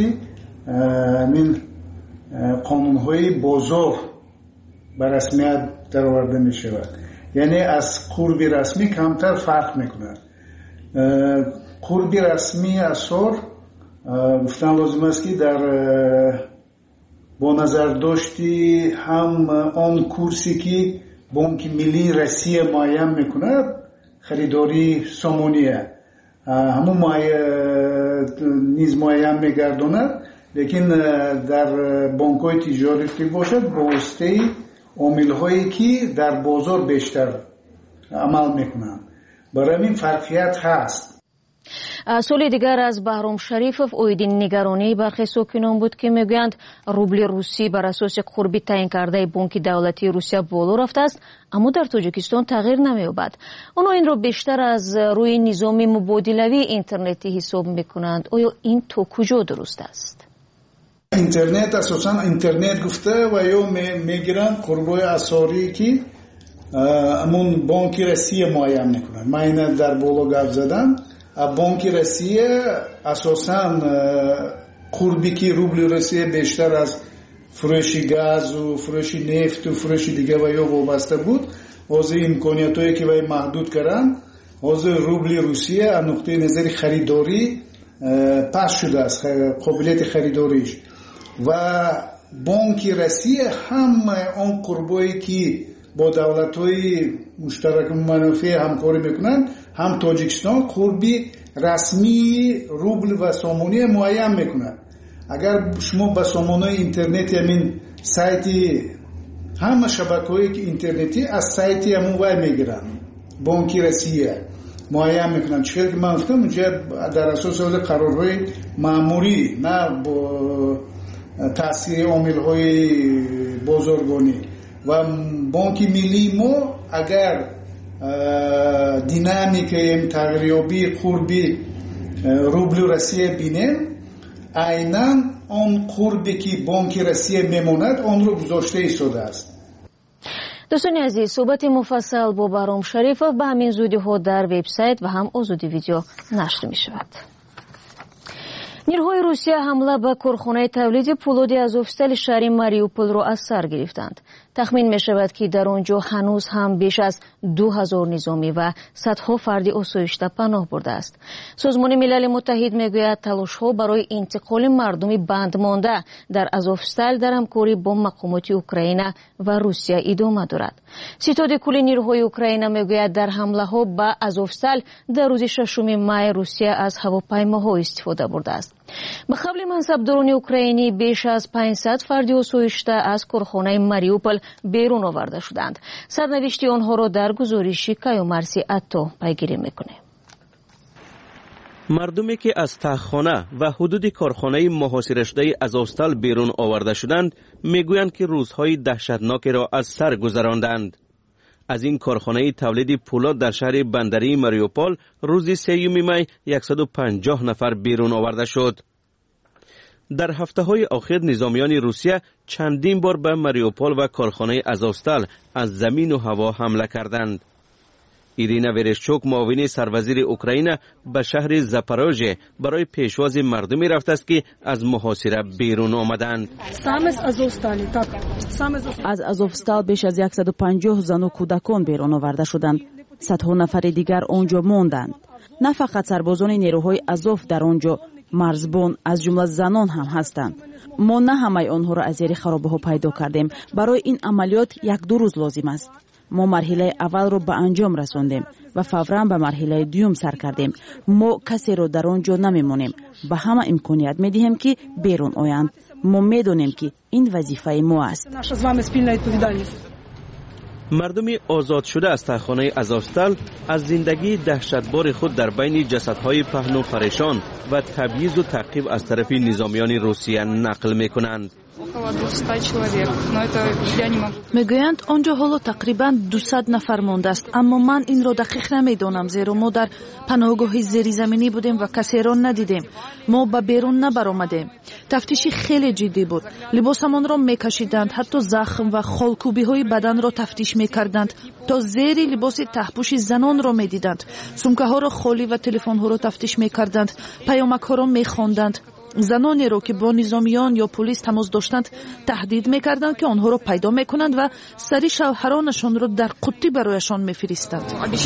من قانون‌های بازار به رسمیت درآورده می شود. یعنی از قرب رسمی کمتر فرق میکند. قرب رسمی اسعار گفتن لازم است که در با نظر داشتی هم آن کورسی که بانک ملی روسیه معین میکند خریداری سامانیه همون نیز معین میگرداند، لیکن در بانک های تجارتی باشد با واسطه عامل هایی که در بازار بیشتر عمل میکنند. برای این فرقیت هست. سوال دیگر از بهرام شریفов اویدین نگرانی برخی ساکنان بود که میگویند روبل روسی بر اساس قربی تعیین کرده بانک دولتی روسیه بالا رفته است، اما در تاجیکستان تغییر نمییابد. آنها این را بیشتر از روی نظام مبادلوی اینترنتی حساب میکنند. آیا این تا کجا درست است؟ اینترنت اساسا اینترنت گفته و یا میگیرن قربای اسعاری که امون بانک روسیه معین میکنن. من این در بالا گفت زدم. بانک روسیه اساسا قربی که روبل روسیه بیشتر از فروش گاز و فروش نفت و فروش دیگه و یا وابسته بود، از امکانیتایی که وای محدود کردن، از روبل روسیه از نقطه نظر خریداری پس شده است، قابلیت خریداریش. و بانک روسیه هم آن قربایی که با دولت‌های مشترک منافع همکاری میکنند، هم تاجیکستان قربی رسمی روبل و سامانه معین میکنند. اگر شما به سامانه اینترنتی همین سایت همه شبکه‌های اینترنتی از سایت همون وای میگیرن، بانک روسیه معین میکنن. چون که من گفتم اونجا در اساس قرارهای ماموری، نه با تاثیر عامل‌های بازرگانی. و بانک ملی ما اگر دینامیک تغییریابی قربی روبل روسیه بینیم، عیناً آن قربی که بانک روسیه میماند آن رو گذاشته ایستاده است. دوستان عزیز، صحبت مفصل با بهرام شریفov به همین زودی ها در وبسایت و هم آزادی ویدیو نشر می شود. نیروهای روسیه حمله به کارخانه تولید پولاد ازوفستال شهر ماریوپول را از سر گرفتند. تخمین می شود که در آنجا هنوز هم بیش از دو هزار نظامی و صدها فردی آسایشته پناه برده است. سازمان ملل متحد می گوید تلاش ها برای انتقال مردمی بند مانده در ازوفستال در همکاری با مقامات اوکراین و روسیه ادامه دارد. ستاد کل نیروهای اوکراین می گوید در حمله ها به ازوفستال در روز ششم مای روسیه از هواپیماها استفاده برده است. به قول منصبداران اوکراینی بیش از پانصد فردی آسایشته از کارخانه ماریوپول بیرون آورده شدند. سرنوشت آنها را در گزارش کیومرسی اتو پیگیری میکنه. مردمی که از تهخانه و حدود کارخانه محاصره شده ازوفستال بیرون آورده شدند میگویند که روزهای دهشتناکی را از سر گذراندند. از این کارخانه تولید پولاد در شهر بندری ماریوپول روز سوم می صد و پنجاه نفر بیرون آورده شد. در هفته های اخیر نظامیان روسیه چندین بار به ماریوپول و کارخانه ازوفستال از زمین و هوا حمله کردند. ایرینا ورشچوک معاون سروزیر اوکراین به شهر زاپاروژه برای پیشواز مردمی رفته است که از محاصره بیرون آمدند. از ازوفستال بیش از صد و پنجاه زن و کودکان بیرون آورده شدند. صدها نفر دیگر آنجا ماندند. نه فقط سربازان نیروهای ازوف در آنجا، مرزبان از جمله زنان هم هستند. ما نه همه آنها را از زیر خرابه ها پیدا کردیم. برای این عملیات یک دو روز لازم است. ما مرحله اول رو به انجام رساندیم و فوراً به مرحله دوم سر کردیم. ما کسی رو در آنجا نمیمونیم. به همه امکانیت میدهیم که بیرون آیند. ما میدونیم که این وظیفه ما است. مردم آزاد شده از تاخانه ازوستال از زندگی دهشتبار خود در بین جسدهای پهن و پریشان و تبعیض و تعقیب از طرف نظامیان روسیه نقل میکنند. میگویند آنجا حالا تقریبا دویست نفر مانده است، اما من این را دقیق نمیدانم، زیرا ما در پناهگاه زیرزمینی بودیم و کسی را ندیدیم. ما به بیرون نبرآمدیم. تفتیشی خیلی جدی بود. لباسمان را میکشیدند، حتی زخم و خالکوبی های بدن را تفتیش میکردند تا زیر لباس تحپوش زنان را میدیدند. سومکه ها را خالی و تلفن ها را تفتیش میکردند. پیامک ها را میخواندند. زنانی را که با نظامیان یا پلیس تماس داشتند تهدید میکردند که آنها را پیدا میکنند و سری شوهرانشان را در قطی برایشان میفرستند.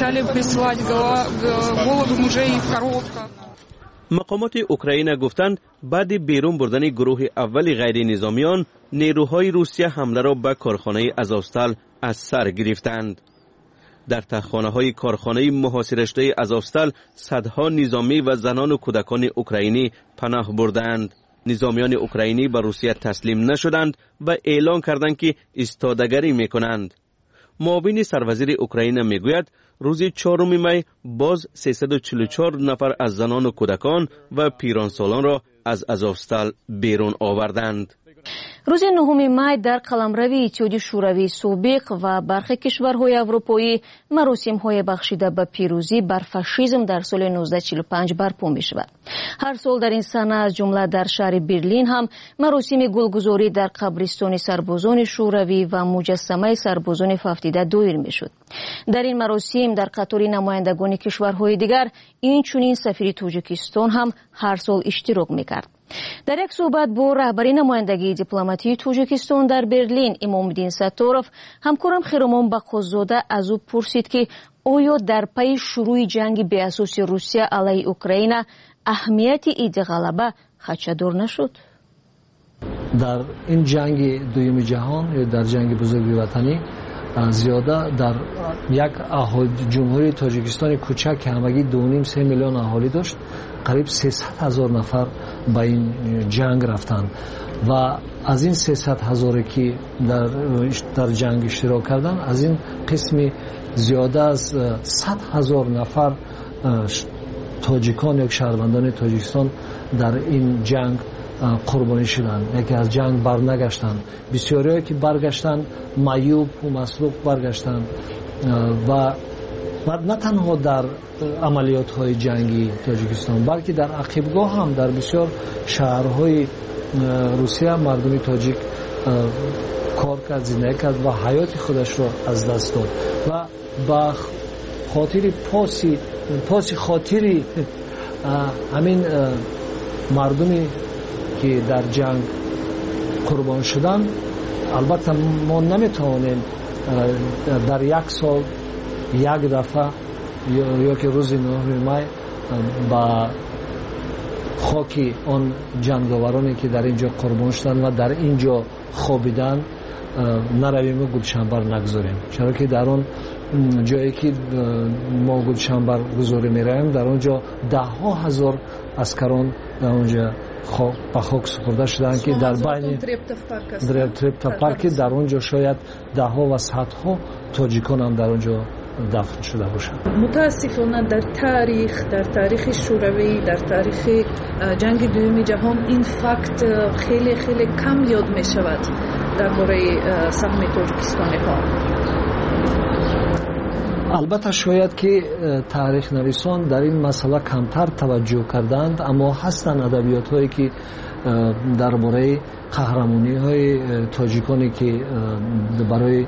مقامات اوکراین گفتند بعد بیرون بردن گروه اول غیر نظامیان، نیروهای روسیه حمله را به کارخانه ازوستال از سر گرفتند. در تخانه های کارخانه محاصره شده ازوستال صدها نظامی و زنان و کودکان اوکراینی پناه بردند. نظامیان اوکراینی به روسیه تسلیم نشدند و اعلان کردند که ایستادگری میکنند. معاون سروزیر اوکراین میگوید روز چهارم می باز سیصد و چهل و چهار نفر از زنان و کودکان و پیرانسالان را از ازوستال بیرون آوردند. روز نهم می در قلمرو اتحادیه شوروی سابق و برخی کشورهای اروپایی مراسم‌های بخشیده به پیروزی بر فاشیسم در سال نوزده چهل و پنج برپا می‌شود. هر سال در این سنه از جمله در شهر برلین هم مراسم گلگذاری در قبرستان سربازان شوروی و مجسمه سربازان ففتیده دایر می‌شد. در این مراسم در قطار نمایندگان کشورهای دیگر اینچنین سفیر تاجیکستان هم هر سال اشتراک می‌کرد. در یک صحبت با رهبری نمایندگی دیپلماتی تاجیکستان در برلین، امامالدین ستارов همکارم خیرمان بقازاده از او پرسید که آیا در پی شروع جنگ بی اساس روسیه علیه اوکراین اهمیت این غلبه خدشه‌دار نشد؟ در این جنگ دوم جهان یا در جنگ بزرگ وطنی زیاده در یک جمهوری تاجیکستان کوچک که همگی دو و نیم سه میلیون اهالی داشت قریب سیصد هزار نفر به این جنگ رفتند و از این سیصد هزاری که در در جنگ اشتراک کردند از این قسمی زیاده از صد هزار نفر تاجیکان یا شهروندان تاجیکستان در این جنگ قربانی شدند. یکی از جنگ برنگشتند، بسیاری که برگشتند معیوب و مسلوب برگشتند و و نه تنها در عملیات های جنگی تاجیکستان بلکه در عقبگاه هم در بسیار شهرهای روسیه مردم تاجیک کار کرد، زندگی کرد و حیات خودش را از دست داد و با خاطر پاسی پاسی خاطری همین مردمی که در جنگ قربان شدن، البته ما نمیتوانیم در یک سال یک دفعه یا که روز نهم می با خاک آن جنگاورانی که در اینجا قربان شدن و در اینجا خوابیدن نرویم و گلشنبر نگذاریم، چرا که در آن جایی که ما گلشنبر گذاری می‌رویم در آنجا ده ها هزار اسکران در آنجا به خاک سپرده شدند که در بین تریپتا پارک در آنجا شاید ده ها و صدها تاجیکان هم در آنجا دفن شده باشند. متاسفانه در تاریخ در تاریخ شوروی در تاریخ جنگ دوم جهان این فکت خیلی خیلی کم یاد می شود درباره سهم تاجیکستان ها. البته شاید که تاریخ نویسان در این مسئله کمتر توجه کردند، اما هستند ادبیات هایی که درباره قهرمانی های تاجیکانی که برای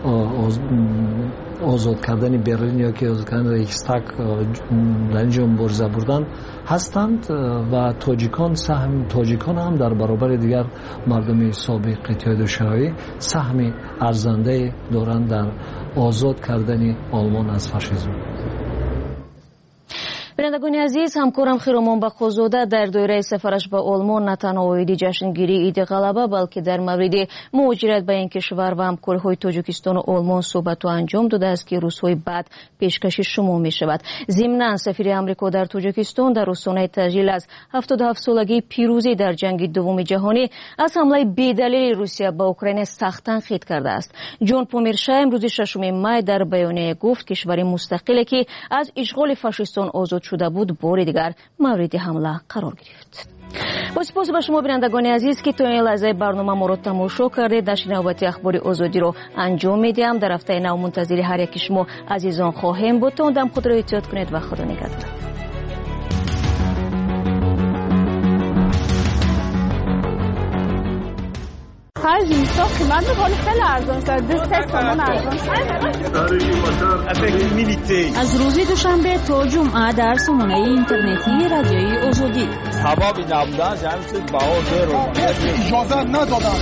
آزاد کردن برلین یا که آزاد کردن ریکستاگ در اینجا مبارزه بردن هستند و تاجیکان سهم تاجیکان هم در برابر دیگر مردم سابق اتحاد شوروی سهم ارزنده دارند در آزاد کردن آلمان از فاشیسم. بینندگان عزیز، همکارم خیرمان بخوزاده در دایره سفرش به آلمان نه تنها اوایل جشنگیری عید غلبه بلکه در مورد مهاجرت به این کشور و همکاری‌های تاجیکستان و آلمان صحبت و انجام داده است که روزهای بعد پیشکش شما می شود. ضمناً سفیر آمریکا در تاجیکستان در رسانه تسجیل از هفتاد و هفت سالگی پیروزی در جنگ دوم جهانی از حمله بی‌دلیل روسیه به اوکراین سخت تنقید کرده است. جان پومیرشا امروز ششم می در بیانیه گفت کشور مستقلی که از اشغال فاشیستان آزاد شده بود بار دیگر مورد حمله قرار گرفت. با سپاس به شما بینندگان عزیز که تا این لحظه برنامه ما را تماشا کردید. در نوبت اخبار آزادی رو انجام میدیم. در هفته نو منتظر هر یک شما عزیزان خواهیم بود. تا اون دم خود را احتیاط کنید و خدا نگهدار. هر جنسا قیمت بخوری خیلی ارزان شد. دست سامان ارزان شد. از روز دوشنبه تا جمعه در سامانه اینترنتی رادیوی آزادی سبب نبودن جمعیت بها زیرو اجازه ندادن.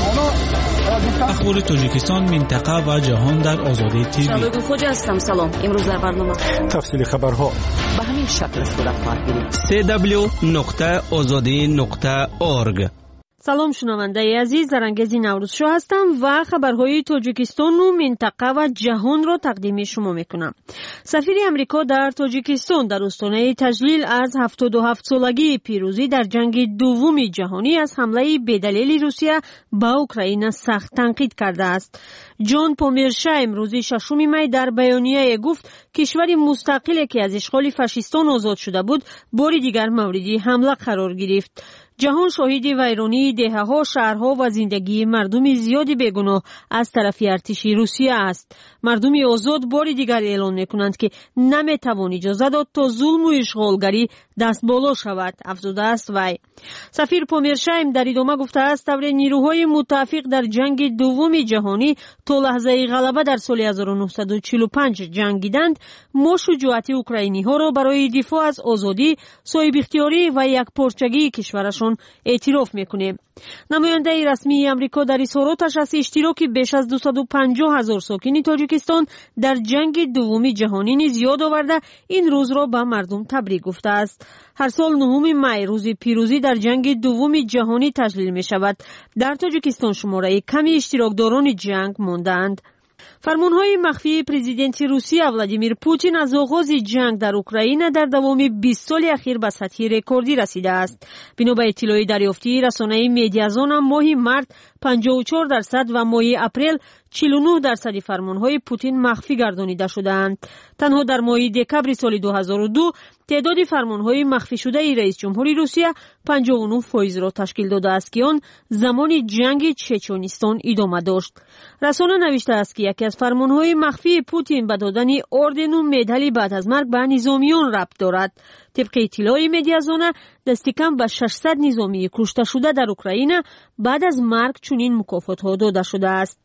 اخبار تاجیکستان، منطقه و جهان در آزادی تیوی. شبگو خوجه هستم. سلام. امروز در برنامه تفصیل خبرها به همین شکل صورت خواهد گرفت. سی دبلیو نقطه آزادی نقطه اورگ. سلام شنونده عزیز، زرنگزی نوروزشو هستم و خبرهای تاجیکستان و منطقه و جهان را تقدیم شما میکنم. سفیر امریکا در تاجیکستان در استانه تجلیل از هفتاد و هفت سالگی پیروزی در جنگ دوم جهانی از حمله بی‌دلیل روسیه به اوکراین سخت تنقید کرده است. جان پومیرشا امروز ششم می در بیانیه گفت کشور مستقلی که از اشغال فاشیستان آزاد شده بود بار دیگر مورد حمله قرار گرفت. جهان شاهد ویرانی دهه‌ها، شهرها و زندگی مردم زیادی بیگناه از طرف ارتش روسیه است. مردم آزاد بار دیگر اعلان می‌کنند که نمی‌توان اجازه داد تا ظلم و اشغالگری دست بالا شود، افزوده است وی. سفیر پومیرشا در ادامه گفته است طور نیروهای متفق در جنگ دوم جهانی تا لحظه غلبه در سال هزار و نهصد و چهل و پنج جنگیدند. ما شجاعت اوکراینی‌ها را برای دفاع از آزادی، صاحب اختیاری و یکپارچگی کشورشان اعتراف میکنیم. نماینده رسمی امریکا در اظهاراتش از اشتراک بیش از دویست و پنجاه هزار ساکن تاجیکستان در جنگ دوم جهانی نیز یاد آورده این روز را به مردم تبریک گفته است. هر سال نهم می روز پیروزی در جنگ دوم جهانی تجلیل می شود. در تاجیکستان شماره کمی اشتراکداران جنگ ماندند. فرمانهای مخفی پرزیدنت روسیه ولادیمیر پوتین از آغاز جنگ در اوکراین در دوام بیست سال اخیر به سطح رکوردی رسیده است. بنا به اطلاع دریافتی رسانه مدیازون هم ماه مارس پنجاه و چهار درصد و ماه اپریل چهل و نه درصد فرمانهای پوتین مخفی گردانیده شدند. تنها در ماه دکبر سال دو هزار و دو تعداد فرمانهای مخفی شده رئیس جمهوری روسیه پنجاه و نه فیصد را تشکیل داده است که آن زمان جنگ چچنستان ادامه داشت. رسانه نوشته است که یکی از فرمانهای مخفی پوتین به دادن اردن و مدال بعد از مرگ به نظامیان ربط دارد. طبق اطلاع مدیازون دست کم به ششصد نظامی کشته شده در اوکراین بعد از مرگ چنین مکافات‌ها داده شده است.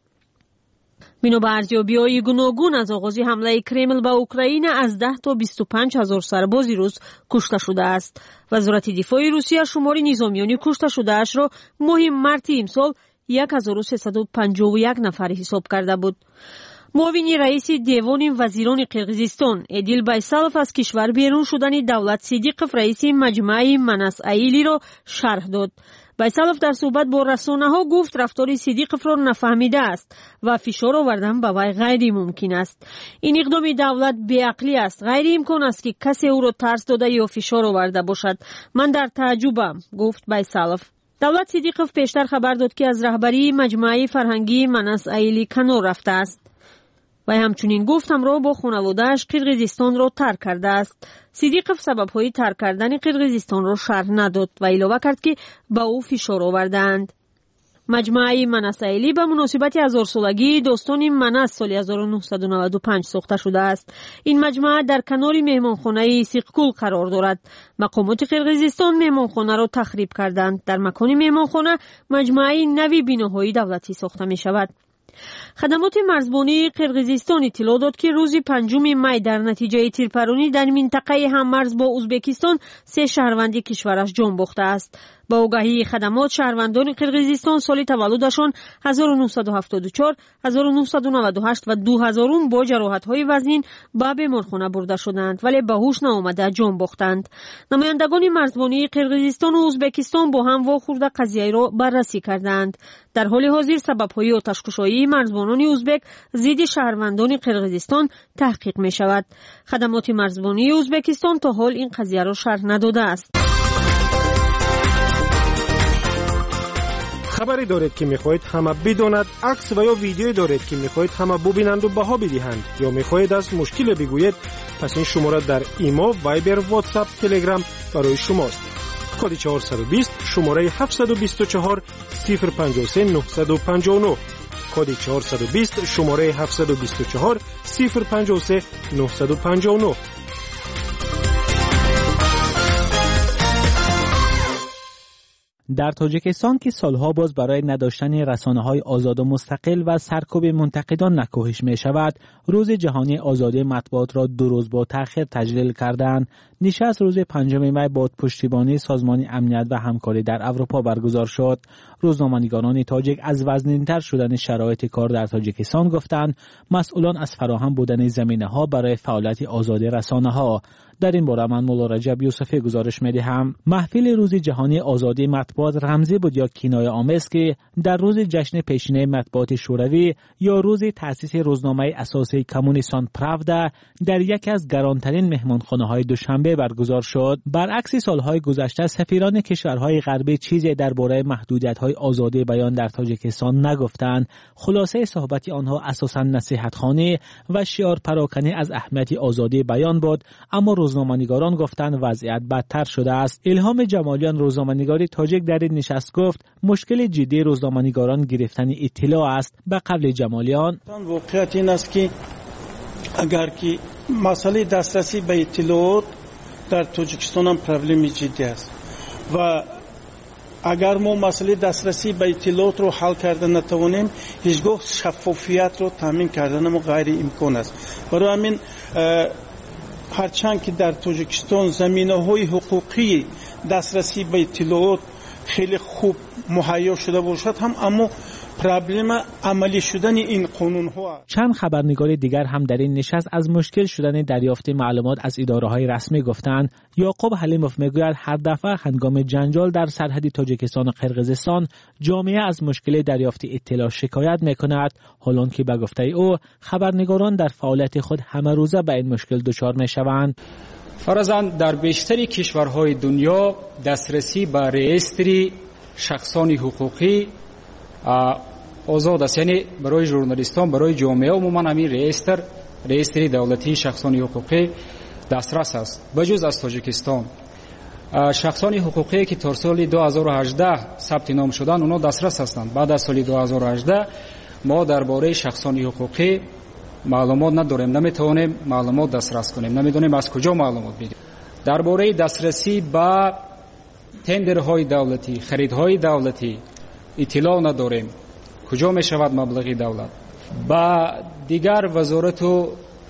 بنا به ارزیابی‌های گوناگون از آغاز حمله کرمل به اوکراین از ده تا بیست و پنج هزار سرباز روس کشته شده است. وزارت دفاع روسیه شمار نظامیان کشته شده اش را ماه مارس امسال هزار و سیصد و پنجاه و یک نفر حساب کرده بود. معاون رئیس دیوان وزیران قرقیزستان ادیل بایسالف از کشور بیرون شدن دولت صدیقف رئیس مجمع مناس ایلی را شرح داد. بایسالف در صحبت با رسانه‌ها گفت رفتار صدیقف را نفهمیده است و فشار آوردن به وی غیر ممکن است. این اقدام دولت بی‌عقلی است. غیر امکان است که کسی او را ترس داده یا فشار آورده باشد. من در تعجبم، گفت بایسالف. دولت صدیقف پیشتر خبر داد که از رهبری مجمع فرهنگی مناس ایلی کنار رفته است. و همچنین گفت همراه با خانواده‌اش قرقیزستان را ترک کرده است. صدیقف سبب‌های ترک کردن قرقیزستان را شرح نداد و اضافه کرد که به او فشار آوردند. مجمع مناس ایلی به مناسبت هزار سالگی داستان مناس سال هزار و نهصد و نود و پنج ساخته شده است. این مجمع در کنار مهمانخانه سیقکول قرار دارد. مقامات قرقیزستان مهمانخانه را تخریب کردند. در مکان مهمانخانه مجمع نوی بناهای دولتی ساخته می شود. خدمات مرزبانی قرقیزستان اطلاع داد که روز پنجم می در نتیجه تیرپرانی در منطقه هم مرز با ازبکستان سه شهروند کشورش جان باخته است. با آگاهی خدمات شهروندان قرقیزستان سال تولدشان هزار و نهصد و هفتاد و چهار، هزار و نهصد و نود و هشت و دو هزار با جراحت‌های وزین به بیمارخانه برده شدند ولی به هوش نآمده جان باختند. نمایندگان مرزبانی قرقیزستان و ازبکستان با هم واخورده قضیه را بررسی کردند. در حال حاضر سبب‌های آتش‌کشایی مرزبانان ازبک ضد شهروندان قرقیزستان تحقیق می‌شود. خدمات مرزبانی ازبکستان تا حال این قضیه را شرح نداده است. خبری دارید که میخواهید همه بداند، عکس و یا ویدیویی دارید که میخواهید همه ببینند و بها بدهند یا میخواهید از مشکل بگویید، پس این شماره در ایما، وایبر، واتساپ، تلگرام برای شماست. کد چهارصد و بیست شماره هفتصد و بیست و چهار صفر پنجاه و سه نهصد و پنجاه و نه. کد چهارصد و بیست شماره هفتصد و بیست و چهار صفر پنجاه و سه نهصد و پنجاه و نه. در تاجیکستان که سالها باز برای نداشتن رسانه‌های آزاد و مستقل و سرکوب منتقدان نکوهش می شود، روز جهانی آزادی مطبوعات را دو روز با تأخیر تجلیل کردند. نشست روز پنجم می با پشتیبانی سازمان امنیت و همکاری در اروپا برگزار شد. روزنامه‌نگاران تاجیک از وزنین‌تر شدن شرایط کار در تاجیکستان گفتند مسئولان از فراهم بودن زمینه‌ها برای فعالیت آزادی رسانه‌ها. در این باره من مولا رجب یوسفی گزارش می‌دهم. محفل روز جهانی آزادی مطبوعات رمزی بود یا کنایه آمیز که در روز جشن پیشینه مطبوعات شوروی یا روز تأسیس روزنامه اساسی کمونیستان پراودا در یکی از گرانترین مهمانخانه‌های دوشنبه برگزار شد. برعکس سالهای گذشته سفیران کشورهای غربی چیزی درباره محدودیت‌های آزادی بیان در تاجیکستان نگفتند. خلاصه صحبت آنها اساساً نصیحت‌خوانی و شعار پراکنی از اهمیت آزادی بیان بود، اما روزنامه‌نگاران گفتند وضعیت بدتر شده است. الهام جمالیان روزنامه‌نگار تاجیک در این نشست گفت مشکل جدی روزنامه‌نگاران گرفتن اطلاع است. به قول جمالیان واقعیت این است که اگر که مسئله دسترسی به اطلاعات در تاجیکستان هم پرابلم جدی است و اگر ما مسئله دسترسی به اطلاعات رو حل کرده نتوانیم هیچگاه شفافیت رو تامین کردن ما غیر امکان است. برای همین هرچند که در تاجیکستان زمینه‌های حقوقی دسترسی به اطلاعات خیلی خوب مهیا شده باشد هم اما پرابلم عملی شدن این قانون ها. چند خبرنگار دیگر هم در این نشست از مشکل شدن دریافت معلومات از اداره‌های رسمی گفتند. یعقوب حلیموف میگوید هر دفعه هنگام جنجال در سرحد تاجیکستان و قرقیزستان جامعه از مشکل دریافت اطلاع شکایت میکند، حالان که به گفته او خبرنگاران در فعالیت خود همه روزه به این مشکل دچار میشوند. فرضاً در بیشتر کشورهای دنیا دسترسی به رئیستری شخصان حقوقی آزاد است، یعنی برای ژورنالیستان، برای جامعه عموما همین رئیستر رئیستری دولتی شخصان حقوقی دسترس است. بجز از تاجیکستان شخصان حقوقی که تا سال دو هزار و هجده ثبت نام شدن اونا دسترس هستند. بعد از سال دو هزار و هجده ما درباره شخصان حقوقی معلومات نداریم، نمیتونیم معلومات دسترس کنیم، نمیدونیم از کجا معلومات بگیریم. درباره دسترسی به تندرهای دولتی، خریدهای دولتی اطلاع نداریم، کجا می شود مبلغ دولت. با دیگر وزارت و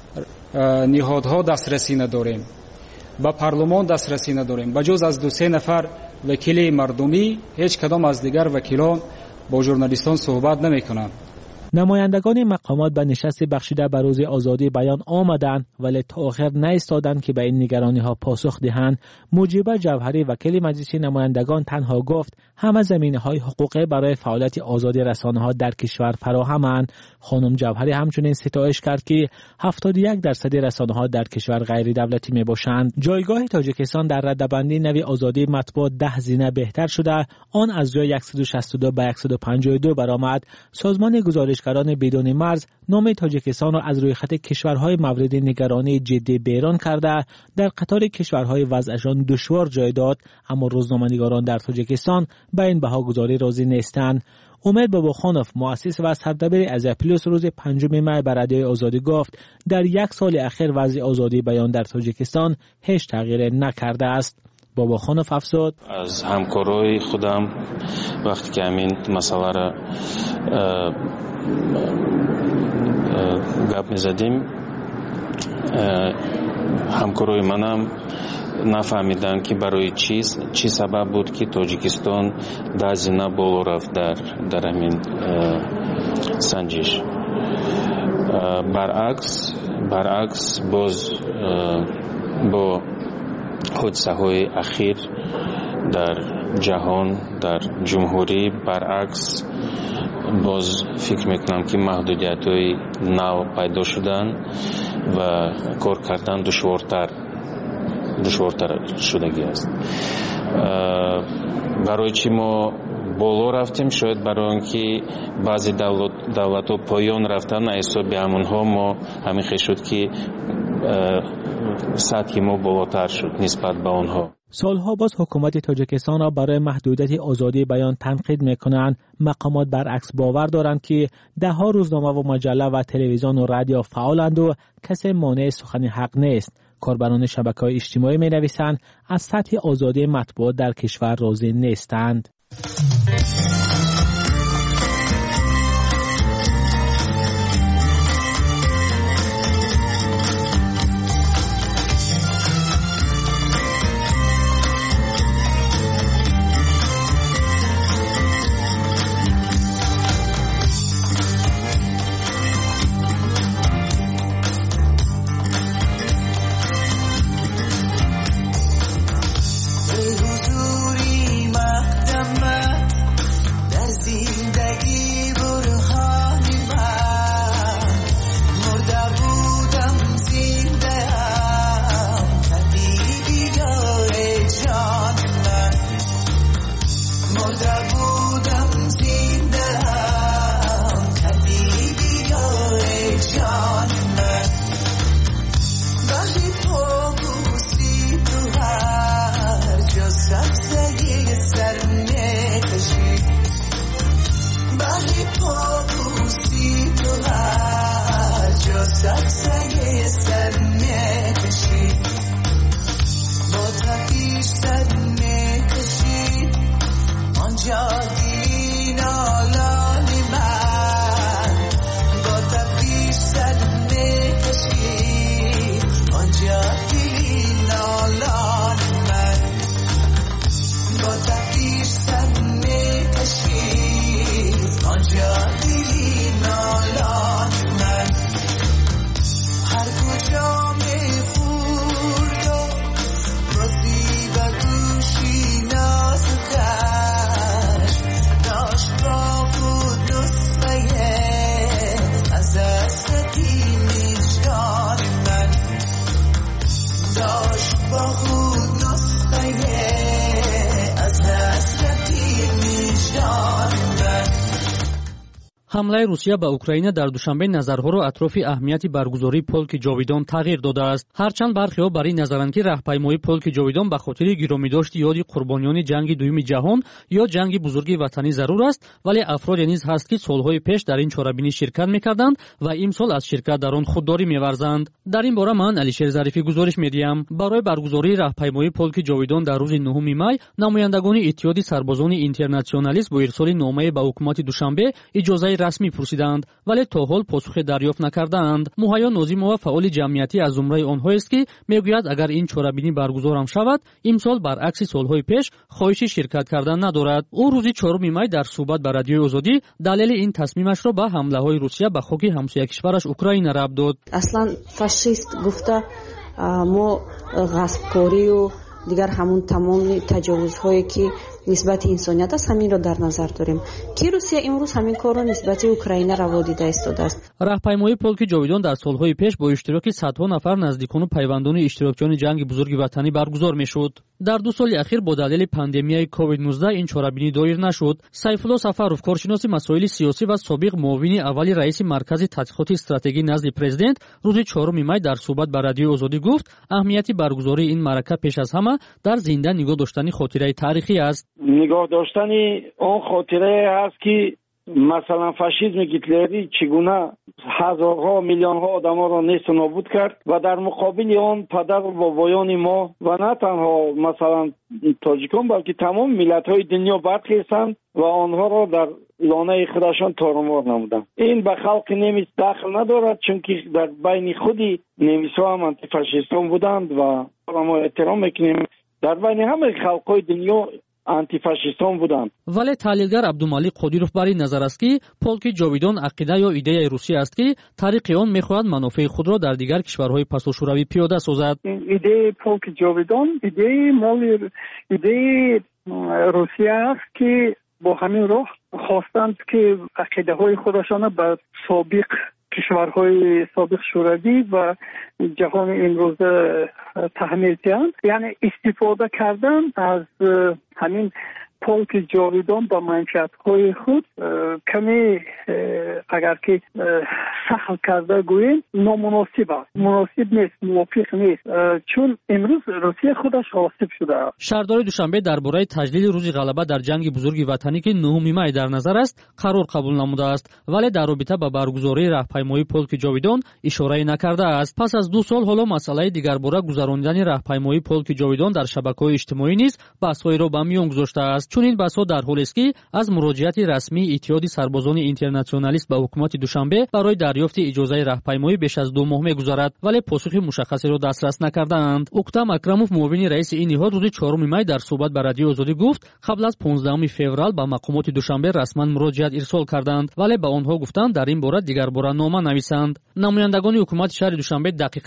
نهادها دسترسی نداریم، با پارلمان دسترسی نداریم. بجز از دو سه نفر وکیل مردمی هیچ کدام از دیگر وکیلان با ژورنالیستان صحبت نمی کنند. نمایندگان مقامات به نشست بخشیده به روز آزادی بیان آمدند ولی تا آخر نایستادند که به این نگرانی ها پاسخ دهند. مجیبه جوهری وکیل مجلس نمایندگان تنها گفت همه زمینه های حقوقی برای فعالیت آزادی رسانه ها در کشور فراهمند. خانم جوهری همچنین ستایش کرد که هفتاد و یک درصد رسانه ها در کشور غیر دولتی می باشند. جایگاه تاجیکستان در رده‌بندی نوی آزادی مطبوعات ده زینه بهتر شده، آن از جای صد و شصت و دو به صد و پنجاه و دو برآمد. سازمان گزارشگران بدون مرز نام تاجیکستان را از روی خط کشورهای مورد نگرانی جدی بیرون کرده، در قطار کشورهای وضعشان دشوار جای داد، اما روزنامه‌نگاران در تاجیکستان به این بهاگذاری راضی نیستند. امید باباخانوف مؤسس و سردبیر از پلوس روز پنجم می بر رادیوی آزادی گفت در یک سال اخیر وضع آزادی بیان در تاجیکستان هیچ تغییر نکرده است. باباخانوف افزود از همکارای خودم وقتی که همین مسئله را گپ می‌زدیم ҳамкорҳои манам нафаҳмиданд ки барои чист чӣ сабаб буд ки тоҷикистон дазина боло рафт дар дар ҳамин санҷиш. баръакс баръакс боз бо ҳодисаҳои ахир дар ҷаҳон дар ҷумҳурӣ баръакс боз фикр мекунам ки маҳдудиятҳои нав пайдо шуданд ва кор кардан душвортар душвортар шудагӣ аст. барои чӣ мо боло рафтем? шояд барои он ки баъзе давлатҳо поён рафтанд, аз ҳисоби ҳамонҳо мо ҳамин хел шуд ки сатҳи мо болотар шуд нисбат ба онҳо. سالها باز حکومت تاجیکستان را برای محدودیت آزادی بیان تنقید میکنند. مقامات برعکس باور دارند که ده ها روزنامه و مجله و تلویزیون و رادیو فعالند و کسی مانع سخن حق نیست. کاربران شبکه‌های اجتماعی می‌نویسند از سطح آزادی مطبوعات در کشور راضی نیستند. ҳамлаи русия ба украина дар душанбе назарҳоро атрофи аҳамияти баргузории полки ҷовидон тағйир додааст. ҳарчанд бархеҳо бар ин назаранд ки раҳпаймоии полки ҷовидон ба хотири гиромидошти ёди қурбониёни ҷанги дуюми ҷаҳон ё ҷанги бузурги ватанӣ зарур аст, вале афроде низ ҳаст ки солҳои пеш дар ин чорабинӣ ширкат мекарданд ва имсол аз ширкат дар он худдорӣ меварзанд. дар ин бора ман алишер зарифӣ гузориш медиҳам. барои баргузории раҳпаймоии полки ҷовидон дар рӯзи нӯҳуми май намояндагони иттиҳоди сарбозони интернатсионалист бо ирсоли номае ба ҳукумати душанбе иҷозаи расмӣ пурсиданд, вале то ҳол посухе дарёфт накардаанд. муҳайё нозимова фаъоли ҷамъиятӣ аз зумраи онҳоест ки мегӯяд агар ин чорабинӣ баргузорам шавад, имсол баръакси солҳои пеш хоҳиши ширкат кардан надорад. ӯ рӯзи чоруми май дар суҳбат ба радиои озодӣ далели ин тасмимашро ба ҳамлаҳои русия ба хоки ҳамсоякишвараш Украина рабт дод. аслан фашист гуфта мо ғасбкорию дигар ҳамун тамоми таҷовузҳое ки нисбати инсоният аст ҳаминро дар назар дорем ки русия имрӯз ҳамин корро нисбати Украина раво дида истодааст. раҳпаймоии полки ҷовидон дар солҳои пеш бо иштироки садҳо нафар наздикону пайвандони иштирокчиёни ҷанги бузурги ватанӣ баргузор мешуд. дар ду соли ахир бо далели пандемияи ковид нуздаҳ ин чорабинӣ доир нашуд. сайфулло сафаров, коршиноси масоили сиёсӣ ва собиқ муовини аввали раиси маркази тадқиқоти стратегӣ назди президент, рӯзи чоруми май дар суҳбат ба радиои озодӣ гуфт аҳамияти баргузории ин маърака пеш аз ҳама дар зинда нигоҳ доштани хотираи таърихӣ аст. нигоҳ доштани он хотирае ҳаст ки مثلا فاشیسم گیتلری چگونه هزارها میلیونها آدم‌ها را نیست و نابود کرد و در مقابل آن پدر و بابایان ما و نه تنها مثلا تاجیکان بلکه تمام ملت‌های دنیا برخیستند و آنها را در لانه خودشان تارمار نمودند. این به خلق نمیس دخل ندارد چون که در بین خودی نمیس‌ها هم آنتی فاشیستان بودند و ما احترام میکنیم در بین همه خلق‌های دنیا آنتی فاشیستان بودند. ولی تحلیلگر عبدالمالک قدیرов بر این نظر است که полки ҷовидон ақида ё идеяи русия аст ки тариқи он мехоҳад манофеи худро дар дигар кишварҳои пасошӯравӣ пиёда созад. идеяи полки ҷовидон идеяи моли идеяи русия аст ки бо ҳамин роҳ хостанд ки ақидаҳои худашона ба собиқ кишварҳои собиқ шӯравӣ ва ҷаҳони имрӯза таҳмил диҳанд, яъне истифода кардан аз ҳамин полки ҷовидон ба манфиатҳои худ каме агар ки сахл карда гӯем номуносиб аст, муносиб нест, мувофиқ нест, чун имрӯз русия худаш ғосиб шудааст. шаҳрдори душанбе дар бораи таҷлили рӯзи ғалаба дар ҷанги бузурги ватанӣ ки нӯҳуми май дар назар аст қарор қабул намудааст, вале дар робита ба баргузории раҳпаймоии полки ҷовидон ишорае накардааст. пас аз ду сол ҳоло масъалаи дигарбора гузарондани раҳпаймоии полки ҷовидон дар шабакаҳои иҷтимоӣ низ баҳсҳоеро ба миён гузоштааст. чунин баҳсҳо дар ҳолест ки аз муроҷиати расмии иттиҳоди сарбозони интернатсионалист ба ҳукумати душанбе барои дарёфти иҷозаи раҳпаймоӣ беш аз ду моҳ мегузарад, вале посухи мушаххасеро дастрас накардаанд. уктам акрамов муовини раиси ин ниҳод рӯзи чоруми май дар суҳбат ба радиои озодӣ гуфт қабл аз понздаҳуми феврал ба мақомоти душанбе расман муроҷиат ирсол карданд, вале ба онҳо гуфтанд дар ин бора дигарбора нома нависанд. намояндагони ҳукумати шаҳри душанбе дақиқ